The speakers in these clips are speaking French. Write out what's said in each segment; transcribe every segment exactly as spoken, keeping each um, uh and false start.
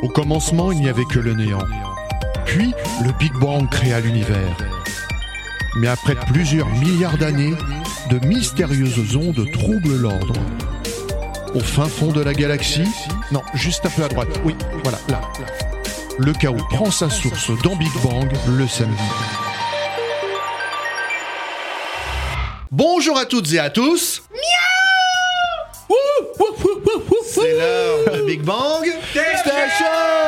Au commencement, il n'y avait que le néant. Puis, le Big Bang créa l'univers. Mais après plusieurs milliards d'années, de mystérieuses ondes troublent l'ordre. Au fin fond de la galaxie, non, juste un peu à droite, oui, voilà, là, là. Le chaos prend sa source dans Big Bang le samedi. Bonjour à toutes et à tous. Miaou. C'est l'heure de Big Bang Station.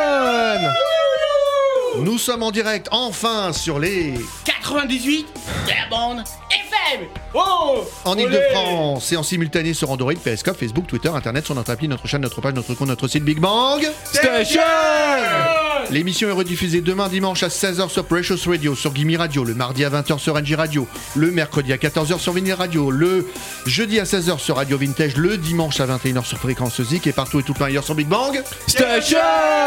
Nous sommes en direct, enfin, sur les quatre-vingt-dix-huit de la bande F M. Oh, en Ile-de-France et en simultané sur Android, Periscope, Facebook, Twitter, Internet, sur notre appli, notre chaîne, notre page, notre compte, notre site Big Bang Station. L'émission est rediffusée demain dimanche à seize heures sur Precious Radio, sur Gimme Radio, le mardi à vingt heures sur N J Radio, le mercredi à quatorze heures sur Vinyl Radio, le jeudi à seize heures sur Radio Vintage, le dimanche à vingt et une heures sur Fréquence Zik et partout et tout plein ailleurs sur Big Bang Station.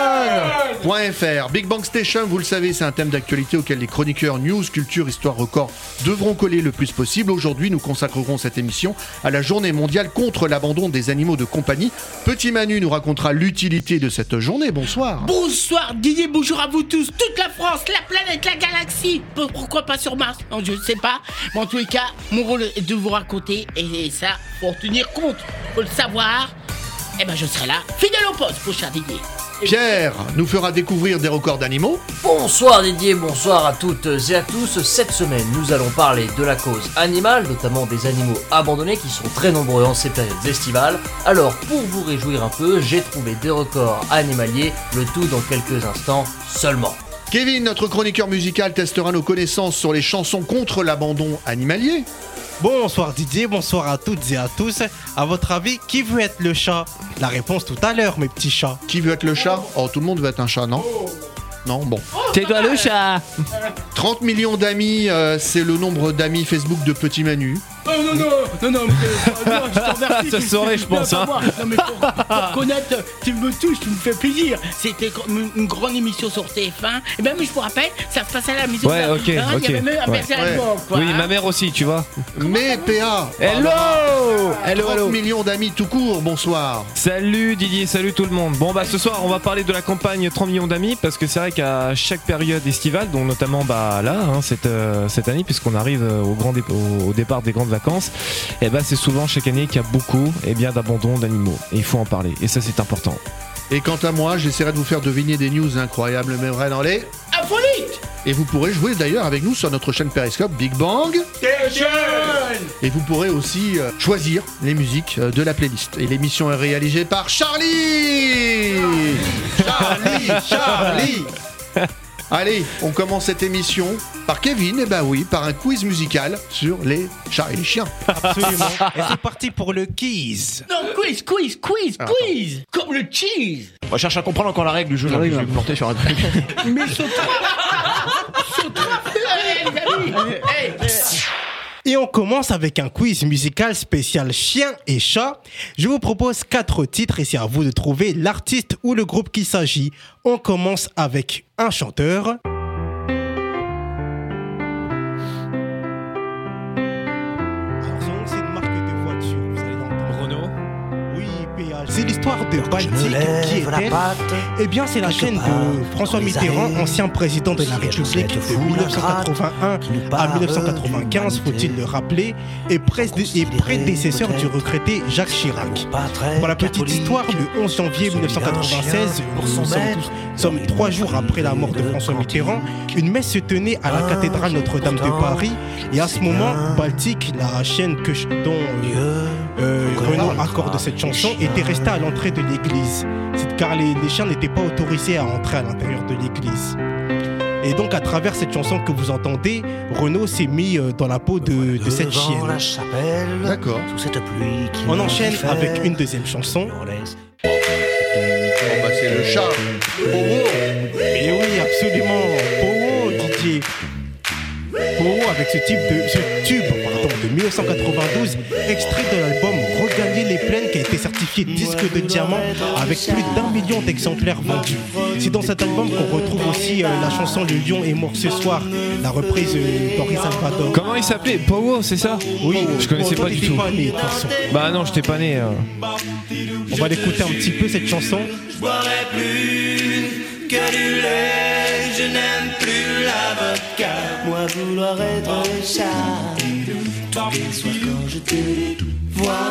.fr. Big Bang Station, vous le savez, c'est un thème d'actualité auquel les chroniqueurs news, culture, histoire, record devront coller le plus possible. Aujourd'hui, nous consacrerons cette émission à la journée mondiale contre l'abandon des animaux de compagnie. Petit Manu nous racontera l'utilité de cette journée. Bonsoir. Bonsoir Didier, bonjour à vous tous, toute la France, la planète, la galaxie. Pourquoi pas sur Mars? Non, je ne sais pas. Mais en tous les cas, mon rôle est de vous raconter. Et ça, pour en tenir compte, faut le savoir. Eh ben, je serai là, fidèle au poste, mon cher Didier. Pierre nous fera découvrir des records d'animaux. Bonsoir Didier, bonsoir à toutes et à tous. Cette semaine, nous allons parler de la cause animale, notamment des animaux abandonnés qui sont très nombreux en ces périodes estivales. Alors, pour vous réjouir un peu, j'ai trouvé des records animaliers, le tout dans quelques instants seulement. Kevin, notre chroniqueur musical, testera nos connaissances sur les chansons contre l'abandon animalier. Bonsoir Didier, bonsoir à toutes et à tous. À votre avis, qui veut être le chat? La réponse tout à l'heure, mes petits chats. Qui veut être le chat? Oh, tout le monde veut être un chat, non? Non, bon. C'est toi le chat. trente millions d'amis, euh, c'est le nombre d'amis Facebook de Petit Manu. Oh non, non, non, non, mais, non, je t'en remercie. Ça saurait, je pense, hein. Non, mais pour, pour connaître, tu me touches, tu me fais plaisir. C'était une, une grande émission sur T F un. Et même, je me rappelle, ça se passait à la maison. Ouais, là, ok, hein, ok. Il y avait même un Ouais. verset à Ouais. l'époque, quoi, Oui, hein. ma mère aussi, tu vois. Mais P A Hello Hello, trente hello. millions d'amis tout court, bonsoir. Salut Didier, salut tout le monde. Bon bah ce soir on va parler de la campagne trente millions d'amis parce que c'est vrai qu'à chaque période estivale, donc notamment bah là hein, cette, euh, cette année puisqu'on arrive au, grand dé- au, au départ des grandes vacances, et bah c'est souvent chaque année qu'il y a beaucoup et bien d'abandon d'animaux et il faut en parler et ça c'est important. Et quant à moi, j'essaierai de vous faire deviner des news incroyables mais vraies dans les... Infolite. Et vous pourrez jouer d'ailleurs avec nous sur notre chaîne Periscope Big Bang. Station. Et vous pourrez aussi euh, choisir les musiques euh, de la playlist. Et l'émission est réalisée par Charlie Charlie Charlie Allez, on commence cette émission par Kevin, et bah oui, par un quiz musical sur les chats et les chiens. Absolument. Et c'est parti pour le quiz. Non, quiz, quiz, quiz, Ah, quiz. Comme le cheese. On cherche à comprendre encore la règle du jeu, là, je vais me planter sur un truc. Mais sur trois. Sur trois. Allez, les amis. Hey. Et on commence avec un quiz musical spécial chien et chat. Je vous propose quatre titres et c'est à vous de trouver l'artiste ou le groupe qu'il s'agit. On commence avec un chanteur. Alors, son nom, c'est une marque de voiture, vous allez l'entendre. Renault. Oui, P H. C'est l'histoire de Baltic qui est-elle. Eh bien, c'est la chaîne de François Mitterrand, ancien président de la République de dix-neuf cent quatre-vingt-un à dix-neuf cent quatre-vingt-quinze, faut-il le rappeler, et, pré- et prédécesseur du regretté Jacques Chirac. Pour la petite histoire, le onze janvier mille neuf cent quatre-vingt-seize, nous sommes, nous sommes trois jours après la mort de François Mitterrand, une messe se tenait à la cathédrale Notre-Dame de Paris, et à ce moment, Baltic, la chaîne que, dont euh, euh, Renaud accorde cette chanson, était restée à l'entrée de l'église, c'est car les, les chiens n'étaient pas autorisés à entrer à l'intérieur de l'église. Et donc à travers cette chanson que vous entendez, Renaud s'est mis euh, dans la peau de, de cette chienne. D'accord. On enchaîne avec une deuxième chanson. Bon bah c'est le chat. Powo. Et oui, absolument, Powo, Didier. Powo avec ce type de ce tube pardon, de mille neuf cent quatre-vingt-douze, extrait de l'album Regagner les plaines qui a été certifié disque de diamant avec plus d'un million d'exemplaires vendus. C'est dans cet album qu'on retrouve aussi euh, la chanson Le lion est mort ce soir, la reprise euh, d'Henri Salvador. Comment il s'appelait? Powo, c'est ça? Oui, Je connaissais toi, pas du t'étais tout. pas né, de toute façon. Bah non, j'étais pas né. euh. On va l'écouter un petit peu cette chanson. Je boirai plus que du lait, je n'aime plus la vodka. Moi vouloir être chat, tous les soirs quand je te vois.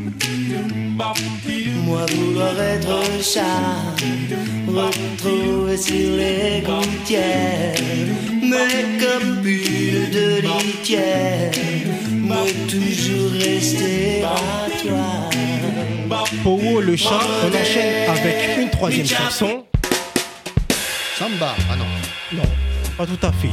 Moi vouloir être chat, retrouver sur les gouttières, mais comme bulle de litière, mais toujours rester à toi. Powo le chat, on enchaîne avec une troisième chanson. Samba. Ah non. Non, pas tout à fait.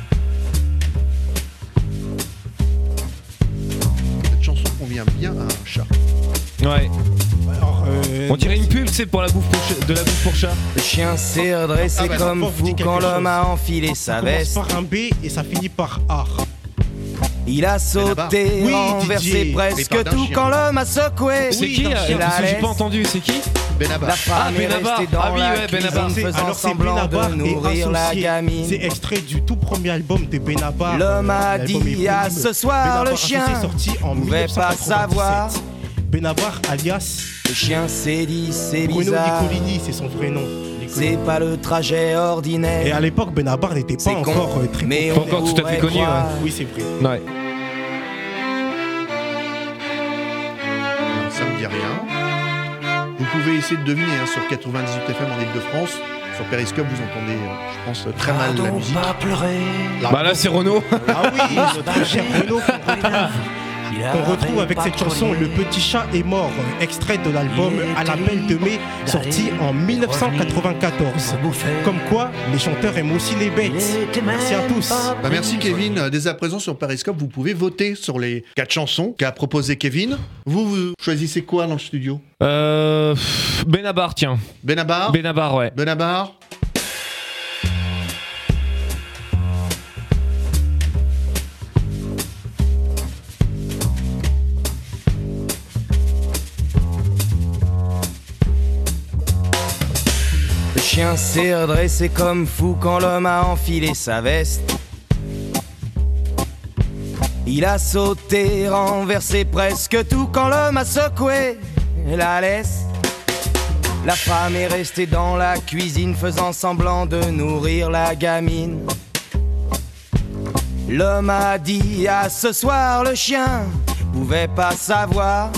Cette chanson convient bien à un chat. Ouais. Alors, euh, On dirait une pub, c'est pour la bouffe pour ch- de la bouffe pour chat. Le chien s'est redressé Ah bah, comme ça fou dit quand quelque l'homme chose. a enfilé ça sa commence veste. par un B et ça finit par A. Il a sauté, Oui, renversé Didier. Il presque parle d'un tout chien. quand l'homme a secoué. C'est Oui, qui dans euh, Chien. Parce que j'ai laisse. pas entendu, c'est qui Benabar. La femme Ah, est Benabar. restée dans Ah oui, la ouais, Benabar. cuisine C'est- faisant alors c'est semblant Benabar de et nourrir la associé. gamine. C'est extrait du tout premier album de Benabar. L'homme a L'album dit est à éponyme. ce soir Benabar le associé chien sorti en pouvait mille neuf cent pas quatre-vingt-dix-sept. savoir. Benabar alias Le chien s'est dit c'est Bruno bizarre, Nicolini, c'est son vrai nom. c'est pas le trajet Et ordinaire. à l'époque, Benabar n'était C'est pas con, encore euh, très mais Pas on encore tout à fait pourrait connu, croire. Oui, c'est vrai. Ouais. Alors, ça me dit rien. Vous pouvez essayer de deviner hein, sur quatre-vingt-dix-huit F M en Ile-de-France. Sur Periscope, vous entendez, euh, je pense, très mal la musique. Pas pleurer. La- Bah là, c'est Renaud. Ah oui, notre cher Renaud, qu'on retrouve avec cette chanson Le Petit Chat est mort, euh, extrait de l'album À l'appel de mai, sorti en mille neuf cent quatre-vingt-quatorze. Comme quoi, les chanteurs aiment aussi les bêtes. Merci à tous. Bah, merci Kevin. Euh, Dès à présent sur Periscope, vous pouvez voter sur les quatre chansons qu'a proposé Kevin. Vous, vous choisissez quoi dans le studio? Euh. pff, Benabar, tiens. Benabar Benabar, ouais. Benabar. Le chien s'est redressé comme fou quand l'homme a enfilé sa veste. Il a sauté, renversé presque tout quand l'homme a secoué la laisse. La femme est restée dans la cuisine faisant semblant de nourrir la gamine. L'homme a dit à ce soir le chien pouvait pas savoir.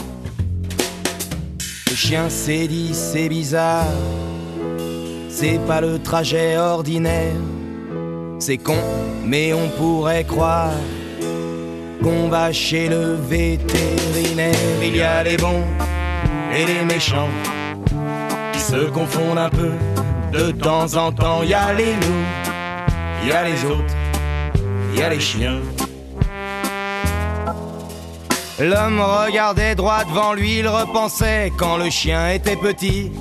Le chien s'est dit c'est bizarre, c'est pas le trajet ordinaire. C'est con, mais on pourrait croire qu'on va chez le vétérinaire. Il y a les bons et les méchants qui se confondent un peu de temps en temps. Il y a les loups, il y a les autres, il y a les chiens. L'homme regardait droit devant lui, il repensait quand le chien était petit.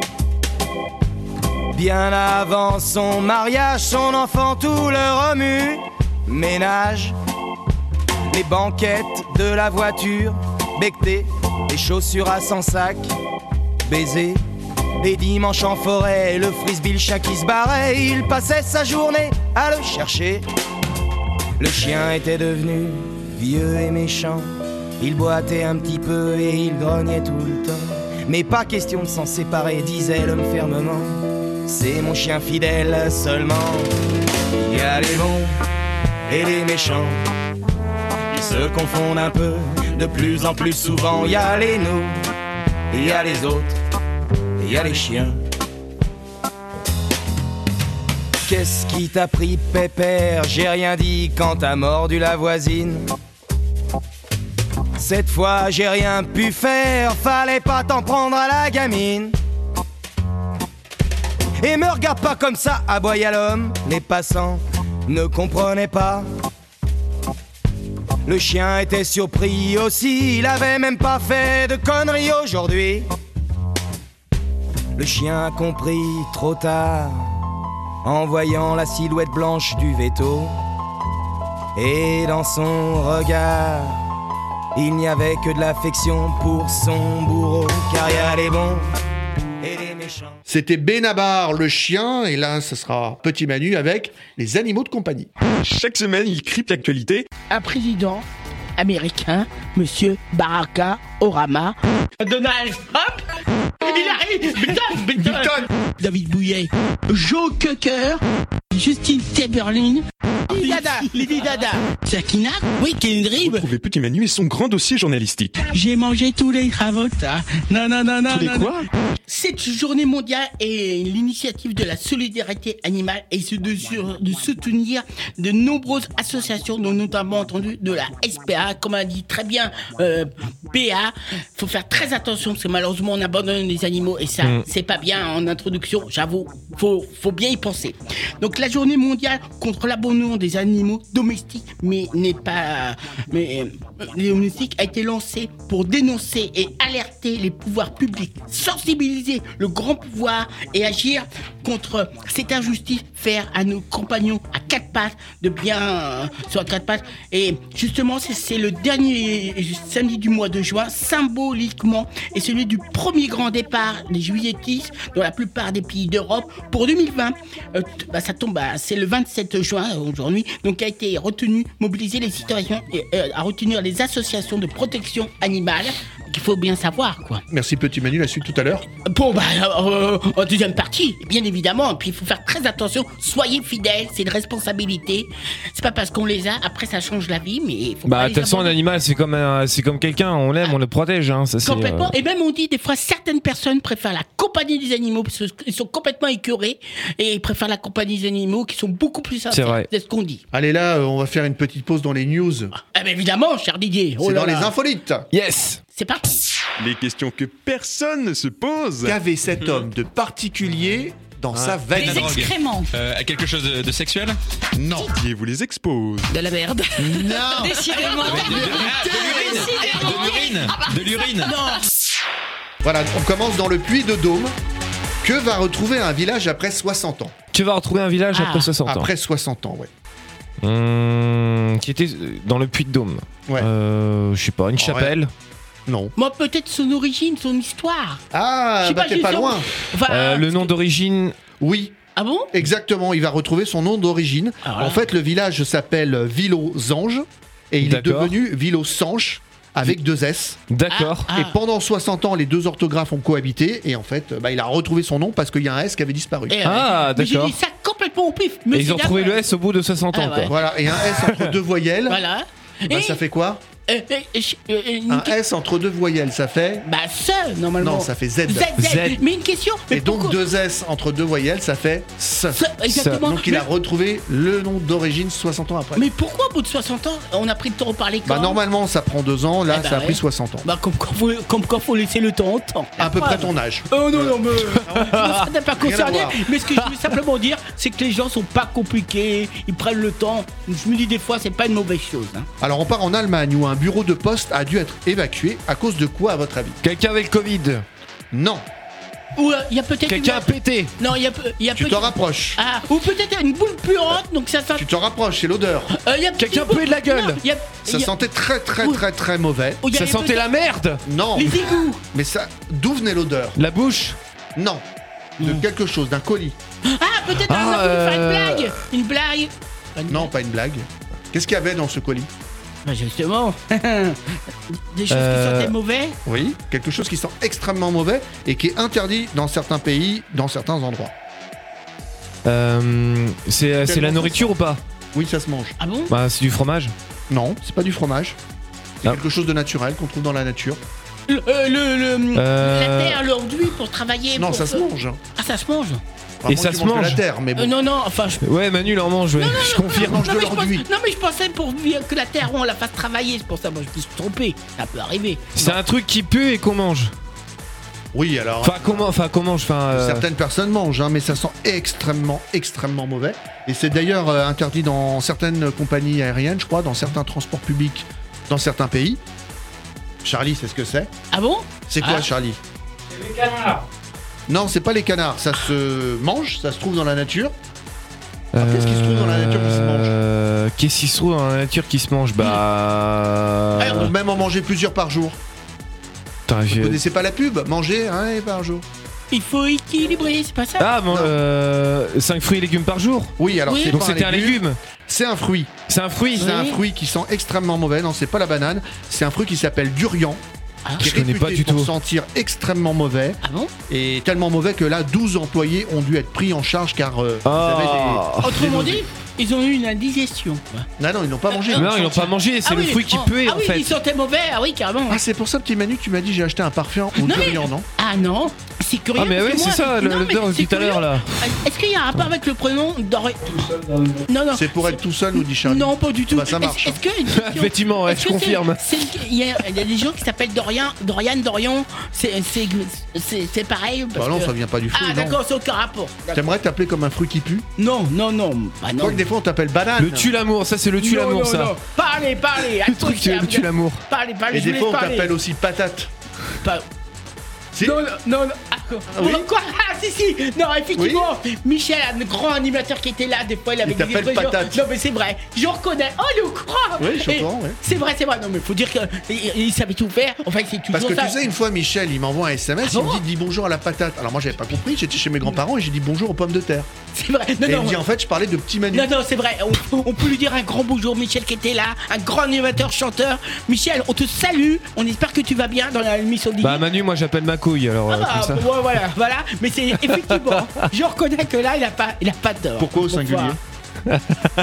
Bien avant son mariage, son enfant tout le remue. Ménage, les banquettes de la voiture, becqueté, les chaussures à cent sacs, baiser, les dimanches en forêt, le frisbee, le chien qui se barrait. Il passait sa journée à le chercher. Le chien était devenu vieux et méchant. Il boitait un petit peu et il grognait tout le temps. Mais pas question de s'en séparer, disait l'homme fermement. C'est mon chien fidèle seulement. Il y a les bons et les méchants, ils se confondent un peu de plus en plus souvent. Il y a les nous, il y a les autres, il y a les chiens. Qu'est-ce qui t'a pris, pépère? J'ai rien dit quand t'as mordu la voisine. Cette fois j'ai rien pu faire, fallait pas t'en prendre à la gamine. Et me regarde pas comme ça, aboya l'homme. Les passants ne comprenaient pas. Le chien était surpris aussi, il avait même pas fait de conneries aujourd'hui. Le chien a compris trop tard, en voyant la silhouette blanche du veto. Et dans son regard, il n'y avait que de l'affection pour son bourreau. Car il y a les bons et les méchants. C'était Benabar le chien, et là, ce sera Petit Manu avec les animaux de compagnie. Chaque semaine, il crypte l'actualité. Un président américain, Monsieur Barack Obama. Donald Trump. Il arrive. Biden, Biden. David Bouillet, Joe Cocker, Justine Teberlin, Lady Dada, Lady Dada, Sakina, oui, Kendrick. Retrouvez Petit Manu et son grand dossier journalistique. J'ai mangé tous les cravotas. Non, non, non, non. Tous les non, quoi? non. Cette journée mondiale est l'initiative de la solidarité animale et c'est de, sur, de soutenir de nombreuses associations, dont notamment entendu de la S P A, comme a dit très bien euh, P A. Faut faire très attention parce que malheureusement on abandonne les animaux et ça, mmh. c'est pas bien en introduction, j'avoue. Faut, faut bien y penser. Donc la journée mondiale contre l'abandon des animaux domestiques, mais n'est pas, mais euh, les domestiques a été lancée pour dénoncer et alerter les pouvoirs publics, sensibiliser le grand pouvoir et agir contre cette injustice, faire à nos compagnons à quatre pattes de bien euh, sur quatre pattes. Et justement, c'est, c'est le dernier samedi du mois de juin, symboliquement, et celui du premier grand départ des juilletistes dans la plupart des pays d'Europe pour deux mille vingt. Euh, bah, ça tombe, bah, c'est le vingt-sept juin aujourd'hui, donc a été retenu, mobiliser les citoyens et euh, à retenir les associations de protection animale. Il faut bien savoir, quoi. Merci Petit Manu, la suite tout à l'heure. Bon, bah, euh, en deuxième partie, bien évidemment. Puis il faut faire très attention. Soyez fidèles, c'est une responsabilité. C'est pas parce qu'on les a, après ça change la vie, mais il faut bah, pas de toute façon, un animal, c'est comme, un, c'est comme quelqu'un. On l'aime, ah, on le protège. Hein, ça, complètement. C'est, euh... Et même, on dit, des fois, certaines personnes préfèrent la compagnie des animaux parce qu'ils sont complètement écœurés et ils préfèrent la compagnie des animaux qui sont beaucoup plus sincères. C'est vrai. C'est ce qu'on dit. Allez, là, on va faire une petite pause dans les news. Ah, bah, évidemment, cher Didier. Oh c'est là dans là. Les infolites. Yes. C'est parti. Les questions que personne ne se pose. Qu'avait cet homme de particulier dans ah, sa veine? Des excréments. Euh, quelque chose de, de sexuel? Non. Qui vous les expose? De la merde. Non. Décidément. De l'urine. De l'urine. Non. Voilà, on commence dans le Puy-de-Dôme. Que va retrouver un village après soixante ans? Tu vas retrouver un village ah. après soixante ans. Après soixante ans, ouais. Mmh, qui était dans le Puy-de-Dôme. Ouais. Euh, je sais pas, une en chapelle. Vrai. Non. Moi, peut-être son origine, son histoire. Ah, bah pas, t'es pas loin. Enfin, euh, le nom que... d'origine. Oui. Ah bon? Exactement, il va retrouver son nom d'origine. Ah, en fait, le village s'appelle Villaux-Ange et il D'accord. est devenu Villaux-Sanche avec deux S. D'accord. Ah, ah. Et pendant soixante ans, les deux orthographes ont cohabité et en fait, bah, il a retrouvé son nom parce qu'il y a un S qui avait disparu. Et ah, euh, d'accord. J'ai dit ça complètement au pif. Et ils ont trouvé le S au bout de soixante ans. Ah, ouais. Voilà, et un S entre deux voyelles. Voilà. Bah, et... ça fait quoi? Euh, euh, euh, euh, un S entre deux voyelles, ça fait? Bah, ce, normalement. Non, ça fait Z. Z, Z. Z. Mais une question. Mais et donc, pourquoi... deux S entre deux voyelles, ça fait ce. ce exactement. Donc, il mais... a retrouvé le nom d'origine soixante ans après. Mais pourquoi, au bout de soixante ans, on a pris le temps de parler quand? Bah, normalement, ça prend deux ans. Là, eh bah, ça a ouais. pris soixante ans. Bah, comme quand faut, comme quand faut laisser le temps au temps. À peu près ton âge. Oh non, non, mais. Je ne serais pas concerné. Mais ce que je veux simplement dire, c'est que les gens sont pas compliqués. Ils prennent le temps. Je me dis, des fois, c'est pas une mauvaise chose. Hein. Alors, on part en Allemagne où un bureau de poste a dû être évacué à cause de quoi, à votre avis? Quelqu'un avec le Covid? Non. Ou il euh, y a peut-être quelqu'un une... a pété? Non, il y a, y a tu t'en rapproches. Ah, ou peut-être une boule puante, donc ça sent. Tu t'en rapproches, c'est l'odeur. Euh, y a quelqu'un a pué de la gueule. Non, y a... Ça y a... sentait très très très très mauvais. Ça sentait la merde. Non. Les égouts. Mais ça, d'où venait l'odeur? La bouche. Non. De mmh. quelque chose, d'un colis. Ah, peut-être ah, on a voulu faire une blague. Une blague. Une non, blague. Pas une blague. Qu'est-ce qu'il y avait dans ce colis? Bah justement, des choses euh... qui sentaient mauvais. Oui, quelque chose qui sent extrêmement mauvais et qui est interdit dans certains pays, dans certains endroits. Euh, c'est c'est la nourriture ou pas? Oui, ça se mange. Ah bon? Bah c'est du fromage. Non, c'est pas du fromage. C'est ah. quelque chose de naturel qu'on trouve dans la nature. Le, euh, le, le euh... la terre, l'enduit pour travailler. Non, pour ça se mange. Ah, ça se mange. Enfin, et ça se mange. La terre, mais bon. euh, non, non, enfin. Je... Ouais, Manu l'en mange, ouais. Non, non, je non, confirme. Non, mange de l'enduit. Non, mais je pensais pour que la terre, on la fasse travailler. C'est pour ça, moi, je me suis trompé. Ça peut arriver. C'est non. un truc qui pue et qu'on mange. Oui, alors. Enfin, comment, enfin, comment, enfin. Euh... Certaines personnes mangent, hein, mais ça sent extrêmement, extrêmement mauvais. Et c'est d'ailleurs euh, interdit dans certaines compagnies aériennes, je crois, dans certains transports publics, dans certains pays. Charlie, c'est ce que c'est? Ah bon? C'est quoi, ah. Charlie? C'est les canards. Non, c'est pas les canards, ça se mange, ça se trouve dans la nature. Ah, euh... Qu'est-ce qui se trouve dans la nature qui se mange? Qu'est-ce qui se trouve dans la nature qui se mange? Bah. Ah, on peut même en manger plusieurs par jour. Putain, vous connaissez pas la pub? Manger un par jour. Il faut équilibrer, c'est pas ça? Ah, bon, euh, cinq fruits et légumes par jour? Oui, alors oui. c'est Donc pas c'était un légume, légume. C'est un fruit. C'est un fruit C'est oui. un fruit qui sent extrêmement mauvais. Non, c'est pas la banane. C'est un fruit qui s'appelle durian. Ah, qui est je connais pas réputé du pour tout. sentir extrêmement mauvais. Ah bon? Et tellement mauvais que là, douze employés ont dû être pris en charge car euh, Ah. ils avaient des... Autrement des dit, ils ont eu une indigestion. quoi. Non, non, ils n'ont pas mangé. Ah, Non, ils l'ont senti- pas mangé, c'est Ah le oui, fruit qui oh, puait ah en oui, fait. ils sentaient mauvais, ah oui, carrément. Ah, c'est pour ça, petit Manu, tu m'as dit j'ai acheté un parfum au Non, mais- durian, non? Ah non, c'est curieux. Ah mais parce oui, que c'est moi- ça, le- non, mais l'odeur c'est tout à l'heure curieux. là. Est-ce qu'il y a un rapport avec le prénom Dorian? Non, non. C'est pour être tout seul, nous dit Charlie. Non, pas du tout. Bah, ça marche. Est-ce, est-ce que Effectivement, ouais, est-ce je que c'est- confirme. c'est- Il y, a il y a des gens qui s'appellent Dorian, Dorian, Dorian. C'est, c'est, c'est, c'est pareil. Parce Bah non, que- ça vient pas du fruit, Ah non. d'accord, c'est aucun rapport. D'accord. T'aimerais t'appeler comme un fruit qui pue? Non, non, non. Bah non. Toi que des fois on t'appelle banane. Le tue l'amour, ça c'est le tue Non, l'amour non, ça. non. Parlez, parlez. Le truc, attention, le tue l'amour. Parlez, parlez. Et je des vous fois on laisse parler. t'appelle aussi patate. Pas- Si. Non, non, non, non. Ah, quoi, oui quoi Ah, si, si. Non, effectivement. Michel, un grand animateur qui était là, des fois, il avait Il des t'appelle expressions. patate. Non, mais c'est vrai. Je reconnais. Oh, le croix. Oui, je Et comprends, ouais. C'est vrai, c'est vrai. Non, mais faut dire qu'il il savait tout faire. Enfin, c'est toujours Parce que ça. tu sais, une fois Michel, il m'envoie un S M S, Ah il me bon dit dis bonjour à la patate. Alors moi j'avais pas compris, j'étais chez mes grands-parents et j'ai dit bonjour aux pommes de terre. C'est vrai. Non, Et il non. me dit en fait je parlais de petit Manu. Non, non, c'est vrai. On, on peut lui dire un grand bonjour, Michel qui était là, un grand animateur, chanteur. Michel, on te salue. On espère que tu vas bien dans la émission de Bah Manu, moi j'appelle ma couille alors euh, Ah, comme ça. ouais, voilà, voilà. Mais c'est effectivement, je reconnais que là, il a pas, il a pas tort. Pourquoi au singulier? Non,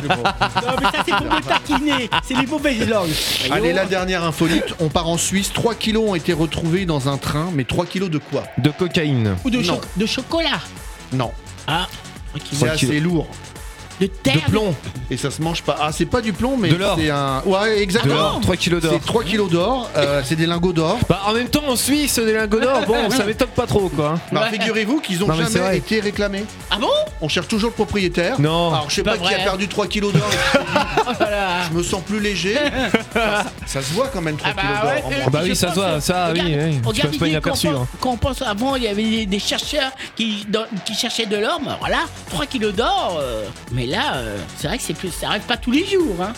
mais ça, c'est pour me taquiner. C'est les mauvaises langues. Allez, la dernière infolite, on part en Suisse. trois kilos ont été retrouvés dans un train, mais trois kilos de quoi? De cocaïne. Ou de, Non. cho- de chocolat. Non, Ah, c'est trois assez kilos. lourd. de terre. De plomb. Et ça se mange pas. Ah, c'est pas du plomb, mais De l'or. c'est un. Ouais, De exactement. l'or, trois kilos d'or. C'est trois kilos d'or, euh, c'est des lingots d'or. Bah en même temps en Suisse des lingots d'or, bon ça m'étonne pas trop quoi. Bah, Ouais. figurez-vous qu'ils ont Non, mais c'est jamais vrai. été réclamés. Ah bon? On cherche toujours le propriétaire. Non. Alors, je sais Pas pas, qui vrai. a perdu trois kilos d'or. Oh là là. Je me sens plus léger. ça, ça se voit quand même trois Ah bah kilos d'or. ouais, en euh, moi. Ah bah je oui, ça se pense, voit, euh, ça, oui, regarde- oui, tu regarde passes pas ici, inaperçu, Quand on hein. pense- quand on pense avant, il y avait des, des chercheurs qui, dans- qui cherchaient de l'or, mais alors là, trois kilos d'or, euh, mais là, euh, c'est vrai que c'est plus, ça arrive pas tous les jours, hein.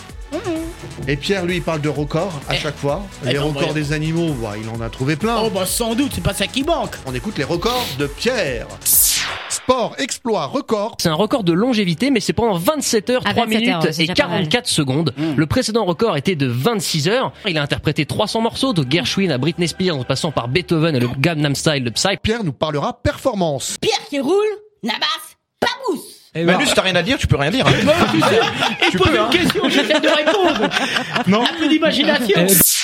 Et Pierre, lui, il parle de records à Eh. chaque fois. Eh Les ben, records ouais. des animaux, bah, il en a trouvé plein. Oh bah sans doute, c'est pas ça qui manque. On écoute les records de Pierre. Sport, exploit, record. C'est un record de longévité, mais c'est pendant vingt-sept heures, Ah, trois vingt-sept minutes heures, c'est et déjà pas mal. quarante-quatre secondes. Le précédent record était de vingt-six heures. Il a interprété trois cents morceaux, de Gershwin à Britney Spears, en passant par Beethoven et le Gangnam Style de Psy. Pierre nous parlera performance. Pierre qui roule, Nabas, pas mousse. Manu, si t'as rien à dire, tu peux rien dire. hein. Il pose une question, j'essaie de répondre. Non. Un peu d'imagination.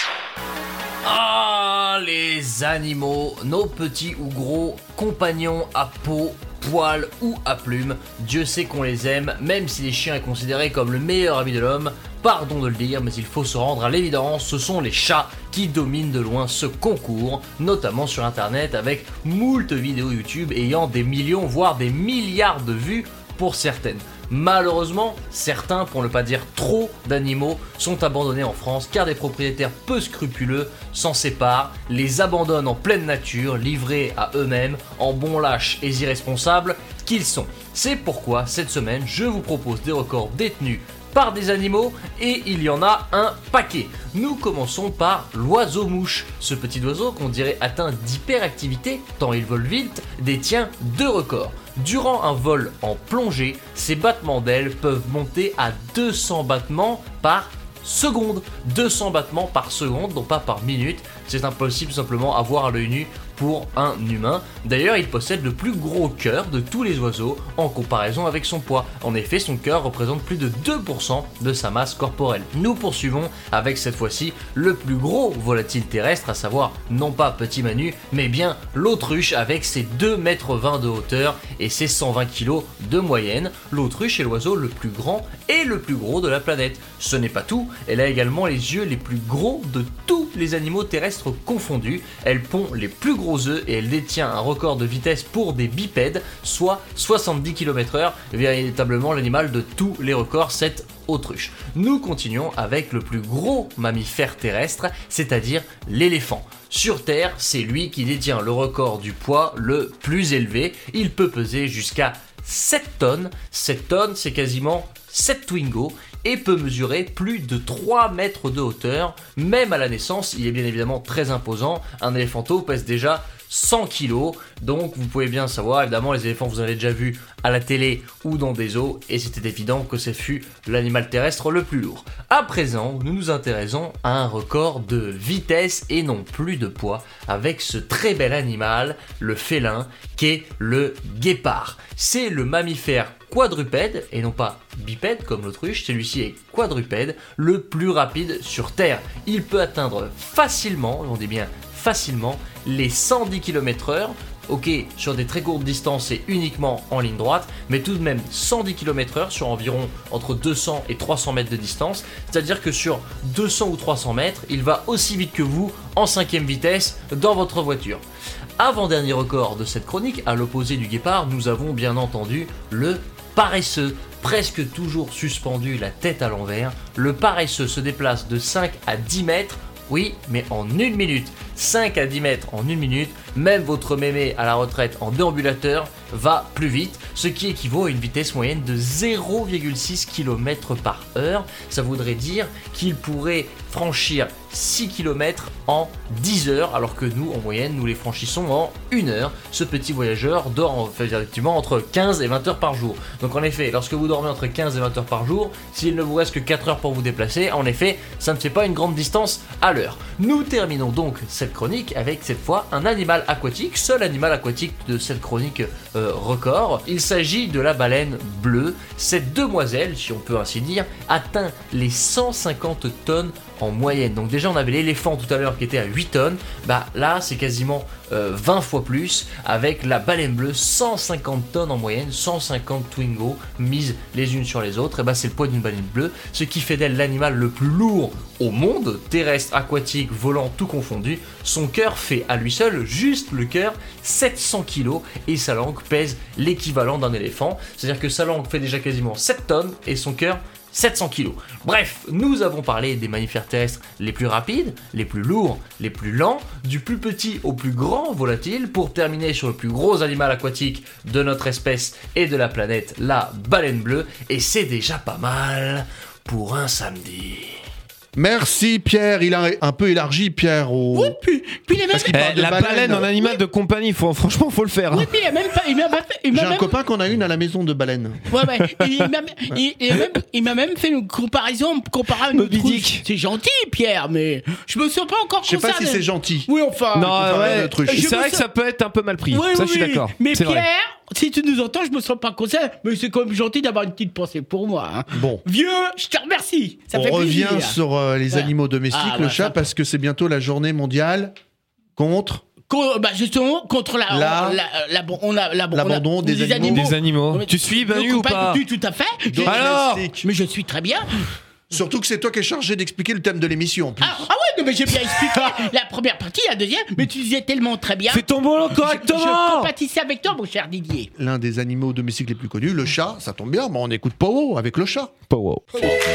Ah, les animaux, nos petits ou gros compagnons à peau, poils ou à plumes, Dieu sait qu'on les aime, même si les chiens est considéré comme le meilleur ami de l'homme. Pardon de le dire, mais il faut se rendre à l'évidence, ce sont les chats qui dominent de loin ce concours, notamment sur internet avec moult vidéos YouTube ayant des millions voire des milliards de vues pour certaines. Malheureusement, certains, pour ne pas dire trop d'animaux, sont abandonnés en France car des propriétaires peu scrupuleux s'en séparent, les abandonnent en pleine nature, livrés à eux-mêmes, en bons lâches et irresponsables qu'ils sont. C'est pourquoi cette semaine, je vous propose des records détenus par des animaux et il y en a un paquet. Nous commençons par l'oiseau-mouche. Ce petit oiseau qu'on dirait atteint d'hyperactivité tant il vole vite détient deux records. Durant un vol en plongée, ses battements d'ailes peuvent monter à deux cents battements par seconde. deux cents battements par seconde, non pas par minute. C'est impossible simplement à voir à l'œil nu pour un humain. D'ailleurs, il possède le plus gros cœur de tous les oiseaux en comparaison avec son poids. En effet, son cœur représente plus de deux pour cent de sa masse corporelle. Nous poursuivons avec cette fois-ci le plus gros volatile terrestre, à savoir non pas Petit Manu, mais bien l'autruche avec ses deux mètres vingt de hauteur et ses cent vingt kilos de moyenne. L'autruche est l'oiseau le plus grand et le plus gros de la planète. Ce n'est pas tout, elle a également les yeux les plus gros de tous les animaux terrestres confondus. Elle pond les plus gros œufs et elle détient un record de vitesse pour des bipèdes, soit soixante-dix kilomètres heure, véritablement l'animal de tous les records, cette autruche. Nous continuons avec le plus gros mammifère terrestre, c'est-à-dire l'éléphant. Sur Terre, c'est lui qui détient le record du poids le plus élevé. Il peut peser jusqu'à sept tonnes. sept tonnes, c'est quasiment sept Twingo et peut mesurer plus de trois mètres de hauteur. Même à la naissance, il est bien évidemment très imposant. Un éléphanteau pèse déjà cent kilos, donc vous pouvez bien savoir, évidemment les éléphants vous en avez déjà vu à la télé ou dans des zoos, et c'était évident que ce fut l'animal terrestre le plus lourd. À présent, nous nous intéressons à un record de vitesse et non plus de poids, avec ce très bel animal, le félin, qu'est le guépard. C'est le mammifère quadrupède, et non pas bipède comme l'autruche, celui-ci est quadrupède, le plus rapide sur Terre. Il peut atteindre facilement, on dit bien facilement, les cent dix kilomètres heure, ok, sur des très courtes distances et uniquement en ligne droite, mais tout de même cent dix kilomètres heure sur environ entre deux cents et trois cents mètres de distance, c'est-à-dire que sur deux cents ou trois cents mètres, il va aussi vite que vous en cinquième vitesse dans votre voiture. Avant-dernier record de cette chronique, à l'opposé du guépard, nous avons bien entendu le paresseux. Presque toujours suspendu, la tête à l'envers, le paresseux se déplace de cinq à dix mètres, oui, mais en une minute. cinq à dix mètres en une minute, même votre mémé à la retraite en déambulateur va plus vite, ce qui équivaut à une vitesse moyenne de zéro virgule six kilomètres par heure. Ça voudrait dire qu'il pourrait franchir six kilomètres en dix heures, alors que nous, en moyenne, nous les franchissons en une heure. Ce petit voyageur dort effectivement entre quinze et vingt heures par jour. Donc en effet, lorsque vous dormez entre quinze et vingt heures par jour, s'il ne vous reste que quatre heures pour vous déplacer, en effet, ça ne fait pas une grande distance à l'heure. Nous terminons donc cette chronique avec cette fois un animal aquatique, seul animal aquatique de cette chronique euh, record. Il s'agit de la baleine bleue. Cette demoiselle, si on peut ainsi dire, atteint les cent cinquante tonnes en moyenne. Donc déjà on avait l'éléphant tout à l'heure qui était à huit tonnes, bah là c'est quasiment euh, vingt fois plus avec la baleine bleue, cent cinquante tonnes en moyenne, cent cinquante Twingo mises les unes sur les autres, et bah c'est le poids d'une baleine bleue, ce qui fait d'elle l'animal le plus lourd au monde, terrestre, aquatique, volant, tout confondu. Son cœur fait à lui seul, juste le cœur, sept cents kilos, et sa langue pèse l'équivalent d'un éléphant, c'est-à-dire que sa langue fait déjà quasiment sept tonnes et son cœur sept cents kilos. Bref, nous avons parlé des mammifères terrestres les plus rapides, les plus lourds, les plus lents, du plus petit au plus grand volatile, pour terminer sur le plus gros animal aquatique de notre espèce et de la planète, la baleine bleue, et c'est déjà pas mal pour un samedi. Merci Pierre, il a un peu élargi Pierre au... Oui, puis, puis il a même... Parce qu'il parle Eh, de la baleine. baleine en animal de compagnie, faut, franchement, faut le faire. Oui, puis il a même pas... Il m'a, il m'a J'ai un même... copain qu'on a une à la maison de baleine. Ouais, ouais. Il m'a, il, il a même, il m'a même fait une comparaison comparée à une Moby autruche. Dick. C'est gentil, Pierre, mais je me sens pas encore Je sais pas concerné. si c'est gentil. Oui, enfin... Non, comparer à ouais, une autruche. Je c'est me vrai que sens- ça peut être un peu mal pris. Oui, ça, oui, je suis oui. d'accord. Mais C'est Pierre, vrai. si tu nous entends, je me sens pas concerné. Mais c'est quand même gentil d'avoir une petite pensée pour moi. Hein. Bon. Vieux, je te remercie. Ça On fait revient plaisir. sur euh, les Voilà. animaux domestiques, Ah, le bah, chat, ça- parce que c'est bientôt la journée mondiale contre Co- bah justement, contre la... La- la, la, bon, on a, la, bon, l'abandon on a- des animaux. Des animaux. Mais- Tu suis Manu Le ou pas Du tout à fait. J'ai- Alors domestiques. Mais je suis très bien. Surtout que c'est toi qui es chargé d'expliquer le thème de l'émission en plus. Ah, ah ouais, non, mais j'ai bien expliqué la première partie, la deuxième, mais tu disais tellement très bien. Fais ton boulot Je correctement. compatissais avec toi, mon cher Didier. L'un des animaux domestiques les plus connus, le chat, ça tombe bien, mais on écoute Powo avec le chat. Powo.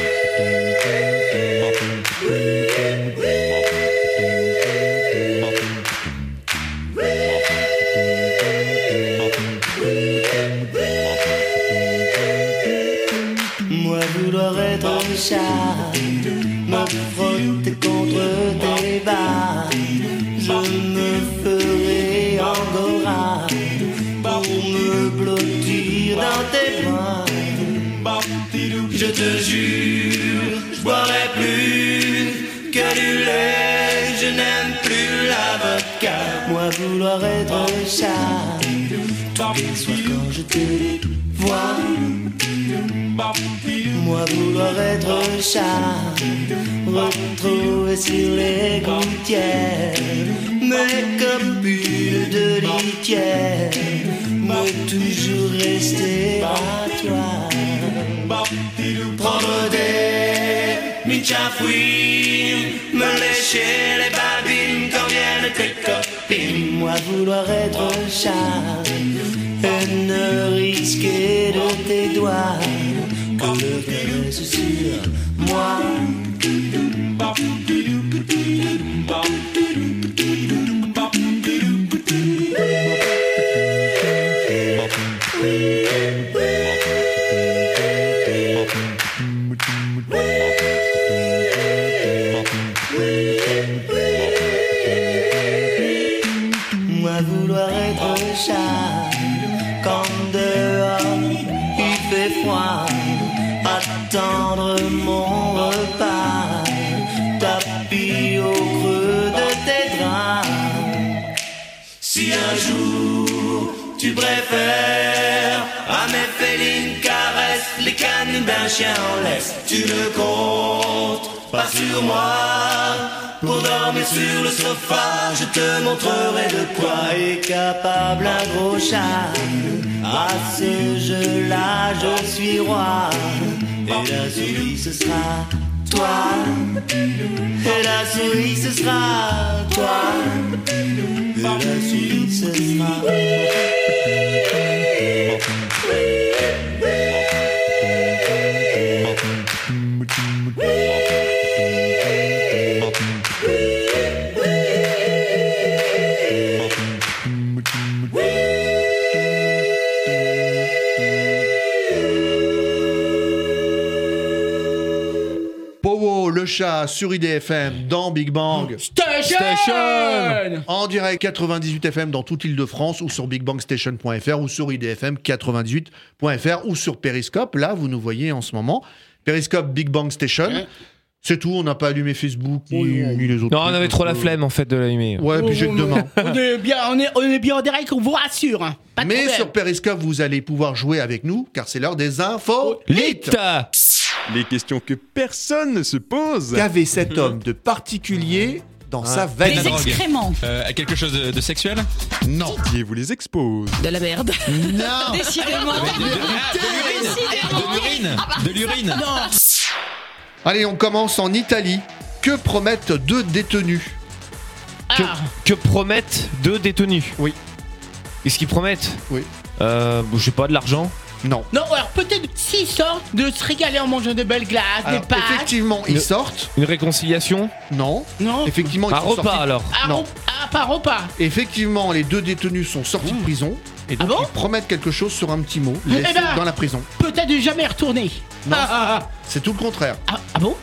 Moi vouloir être un chat, me frotter contre tes bas, je me ferai angora pour me blottir dans tes bras. Je te jure, je boirai plus que du lait, je n'aime plus la vodka. Moi vouloir être un chat, tous les soirs quand je te vois. Moi vouloir être un chat, retrouver sur les gouttières mes copines de litière, mais toujours rester à toi. Prendre des michafouines, me lécher les babines quand viennent tes copines. Moi vouloir être un chat et ne risquer de tes doigts que le caresse sur moi. Moi vouloir être un chat quand dehors jour tu préfères à mes félines caresses, les canines d'un chien en laisse. Tu ne comptes pas sur moi pour dormir sur le sofa. Je te montrerai de quoi est capable un gros chat. À ce jeu-là, je suis roi. Et la souris, ce sera toi. Et la souris, ce sera toi. Et la souris, ce sera Powo, le chat sur I D F M dans Big Bang Station, Station. en direct quatre-vingt-dix-huit F M dans toute l'Île-de-France ou sur bigbangstation point f r ou sur I D F M quatre-vingt-dix-huit point f r ou sur Periscope. Là, vous nous voyez en ce moment. Periscope Big Bang Station. Ouais. C'est tout, on n'a pas allumé Facebook ni, Oui, oui. ni les autres. Non, on trucs, avait trop la donc, euh, flemme en fait de l'allumer. Ouais, puis j'ai que demain. On est bien, on est, on est bien en direct, on vous rassure. Hein. Pas de Mais problème. sur Periscope, vous allez pouvoir jouer avec nous car c'est l'heure des infos. Lit. Les questions que personne ne se pose. Qu'avait cet homme de particulier dans sa veine? Les drogue. excréments. Euh, à quelque chose de, de sexuel? Non. Et vous les expose. De la merde. Non. Décidément. De l'urine. De l'urine. Non. Allez, on commence en Italie. Que promettent deux détenus? Que, Ah, que promettent deux détenus? Oui. Qu'est-ce qu'ils promettent? Oui. Euh, je sais pas, de l'argent. Non. non, alors peut-être s'ils sortent de se régaler en mangeant de belles glaces, Alors, des pâtes. effectivement, ils Le- sortent. Une réconciliation? Non. Non, Effectivement, ils Un sont repas sortis. alors? ah, non. re- ah, pas repas. Effectivement, les deux détenus sont sortis de prison et donc Ah bon ils promettent quelque chose sur un petit mot Eh laissé ben. dans la prison. Peut-être de jamais retourner. Non. Ah, ah, ah. C'est tout le contraire. Ah, ah bon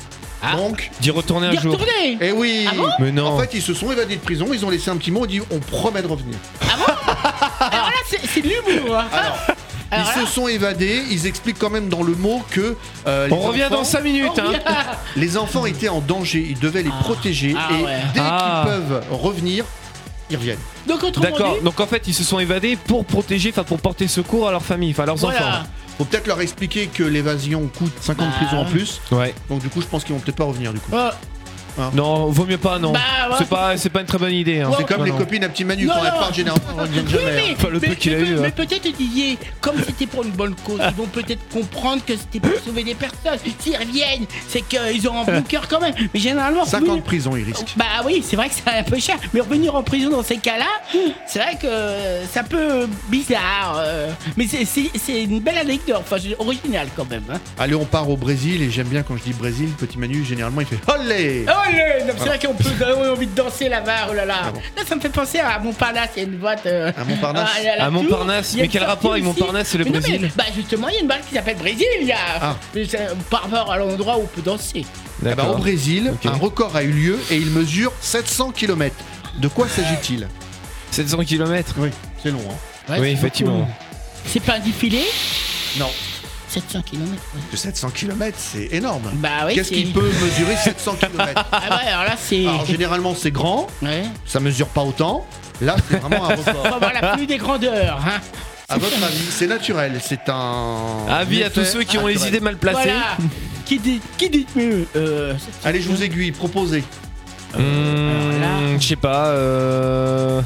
Donc, D'y retourner un D'y jour. retourner. eh oui. Ah bon Mais non. En fait, ils se sont évadés de prison. Ils ont laissé un petit mot et dit on promet de revenir. Alors là, c'est c'est de l'humour. hein. Alors, Alors ils là, se sont évadés. Ils expliquent quand même dans le mot que euh, les On revient enfants- dans cinq minutes. on Hein. revient. Les enfants étaient en danger. Ils devaient les protéger Ah et ouais. dès Ah. qu'ils peuvent revenir, ils reviennent. Donc autrement D'accord. dit, Donc en fait, ils se sont évadés pour protéger, enfin pour porter secours à leur famille, enfin à leurs voilà. enfants. Faut peut-être leur expliquer que l'évasion coûte cinq ans de Bah. prison en plus. Ouais. Donc du coup, je pense qu'ils vont peut-être pas revenir du coup. Euh, Non, vaut mieux pas, non. Bah, ouais. c'est pas, c'est pas une très bonne idée. Hein. Ouais. C'est comme Non, les non. copines à petit Manu Non, quand elles non. partent généralement, elles reviennent oui, jamais. mais, hein. Enfin, le mais- peu qu'il a mais- eu, mais hein. peut-être Didier, comme c'était pour une bonne cause, ils vont peut-être comprendre que c'était pour sauver des personnes. S'ils reviennent, c'est qu'ils auront un bon cœur quand même. Mais généralement, cinq ans revenir- de prison, ils risquent. Bah oui, c'est vrai que c'est un peu cher, mais revenir en prison dans ces cas-là, c'est vrai que c'est un peu bizarre. euh, mais c'est- c'est c'est une belle anecdote, enfin c'est original quand même. Hein. Allez, on part au Brésil et j'aime bien quand je dis Brésil, petit Manu, généralement il fait Olé. Oh là, non, c'est vrai qu'on peut avoir envie de danser là-bas, oh là là. Ah bon. Là, ça me fait penser à Montparnasse, il y a une boîte. euh, À Montparnasse ah, il y a la À tour, Montparnasse, il y a mais une quel sortie rapport avec aussi. Montparnasse et le Mais non, Brésil mais, Bah justement, il y a une boîte qui s'appelle Brésil, il y a. Ah. Mais c'est par rapport à l'endroit où on peut danser. Eh ben, D'accord. au Brésil, Ok. un record a eu lieu et il mesure sept cents kilomètres. De quoi s'agit-il? sept cents kilomètres. Oui, c'est long, hein. Ouais, Oui, c'est effectivement. beaucoup. C'est pas un défilé Non, sept cents kilomètres. que sept cents kilomètres, c'est énorme. Bah oui, Qu'est-ce c'est- qui peut mesurer sept cents kilomètres? Ah ouais, alors là, c'est. Alors généralement c'est grand, Ouais. ça mesure pas autant. Là, c'est vraiment un On record. va voir la pluie des grandeurs. Hein. À votre avis, c'est naturel, c'est un. Avis à effet tous ceux qui ont les naturel. idées mal placées. Voilà. Qui dit, qui dit mieux euh, Allez, je vous aiguille, proposez. Mmh, alors là- je sais pas. Euh...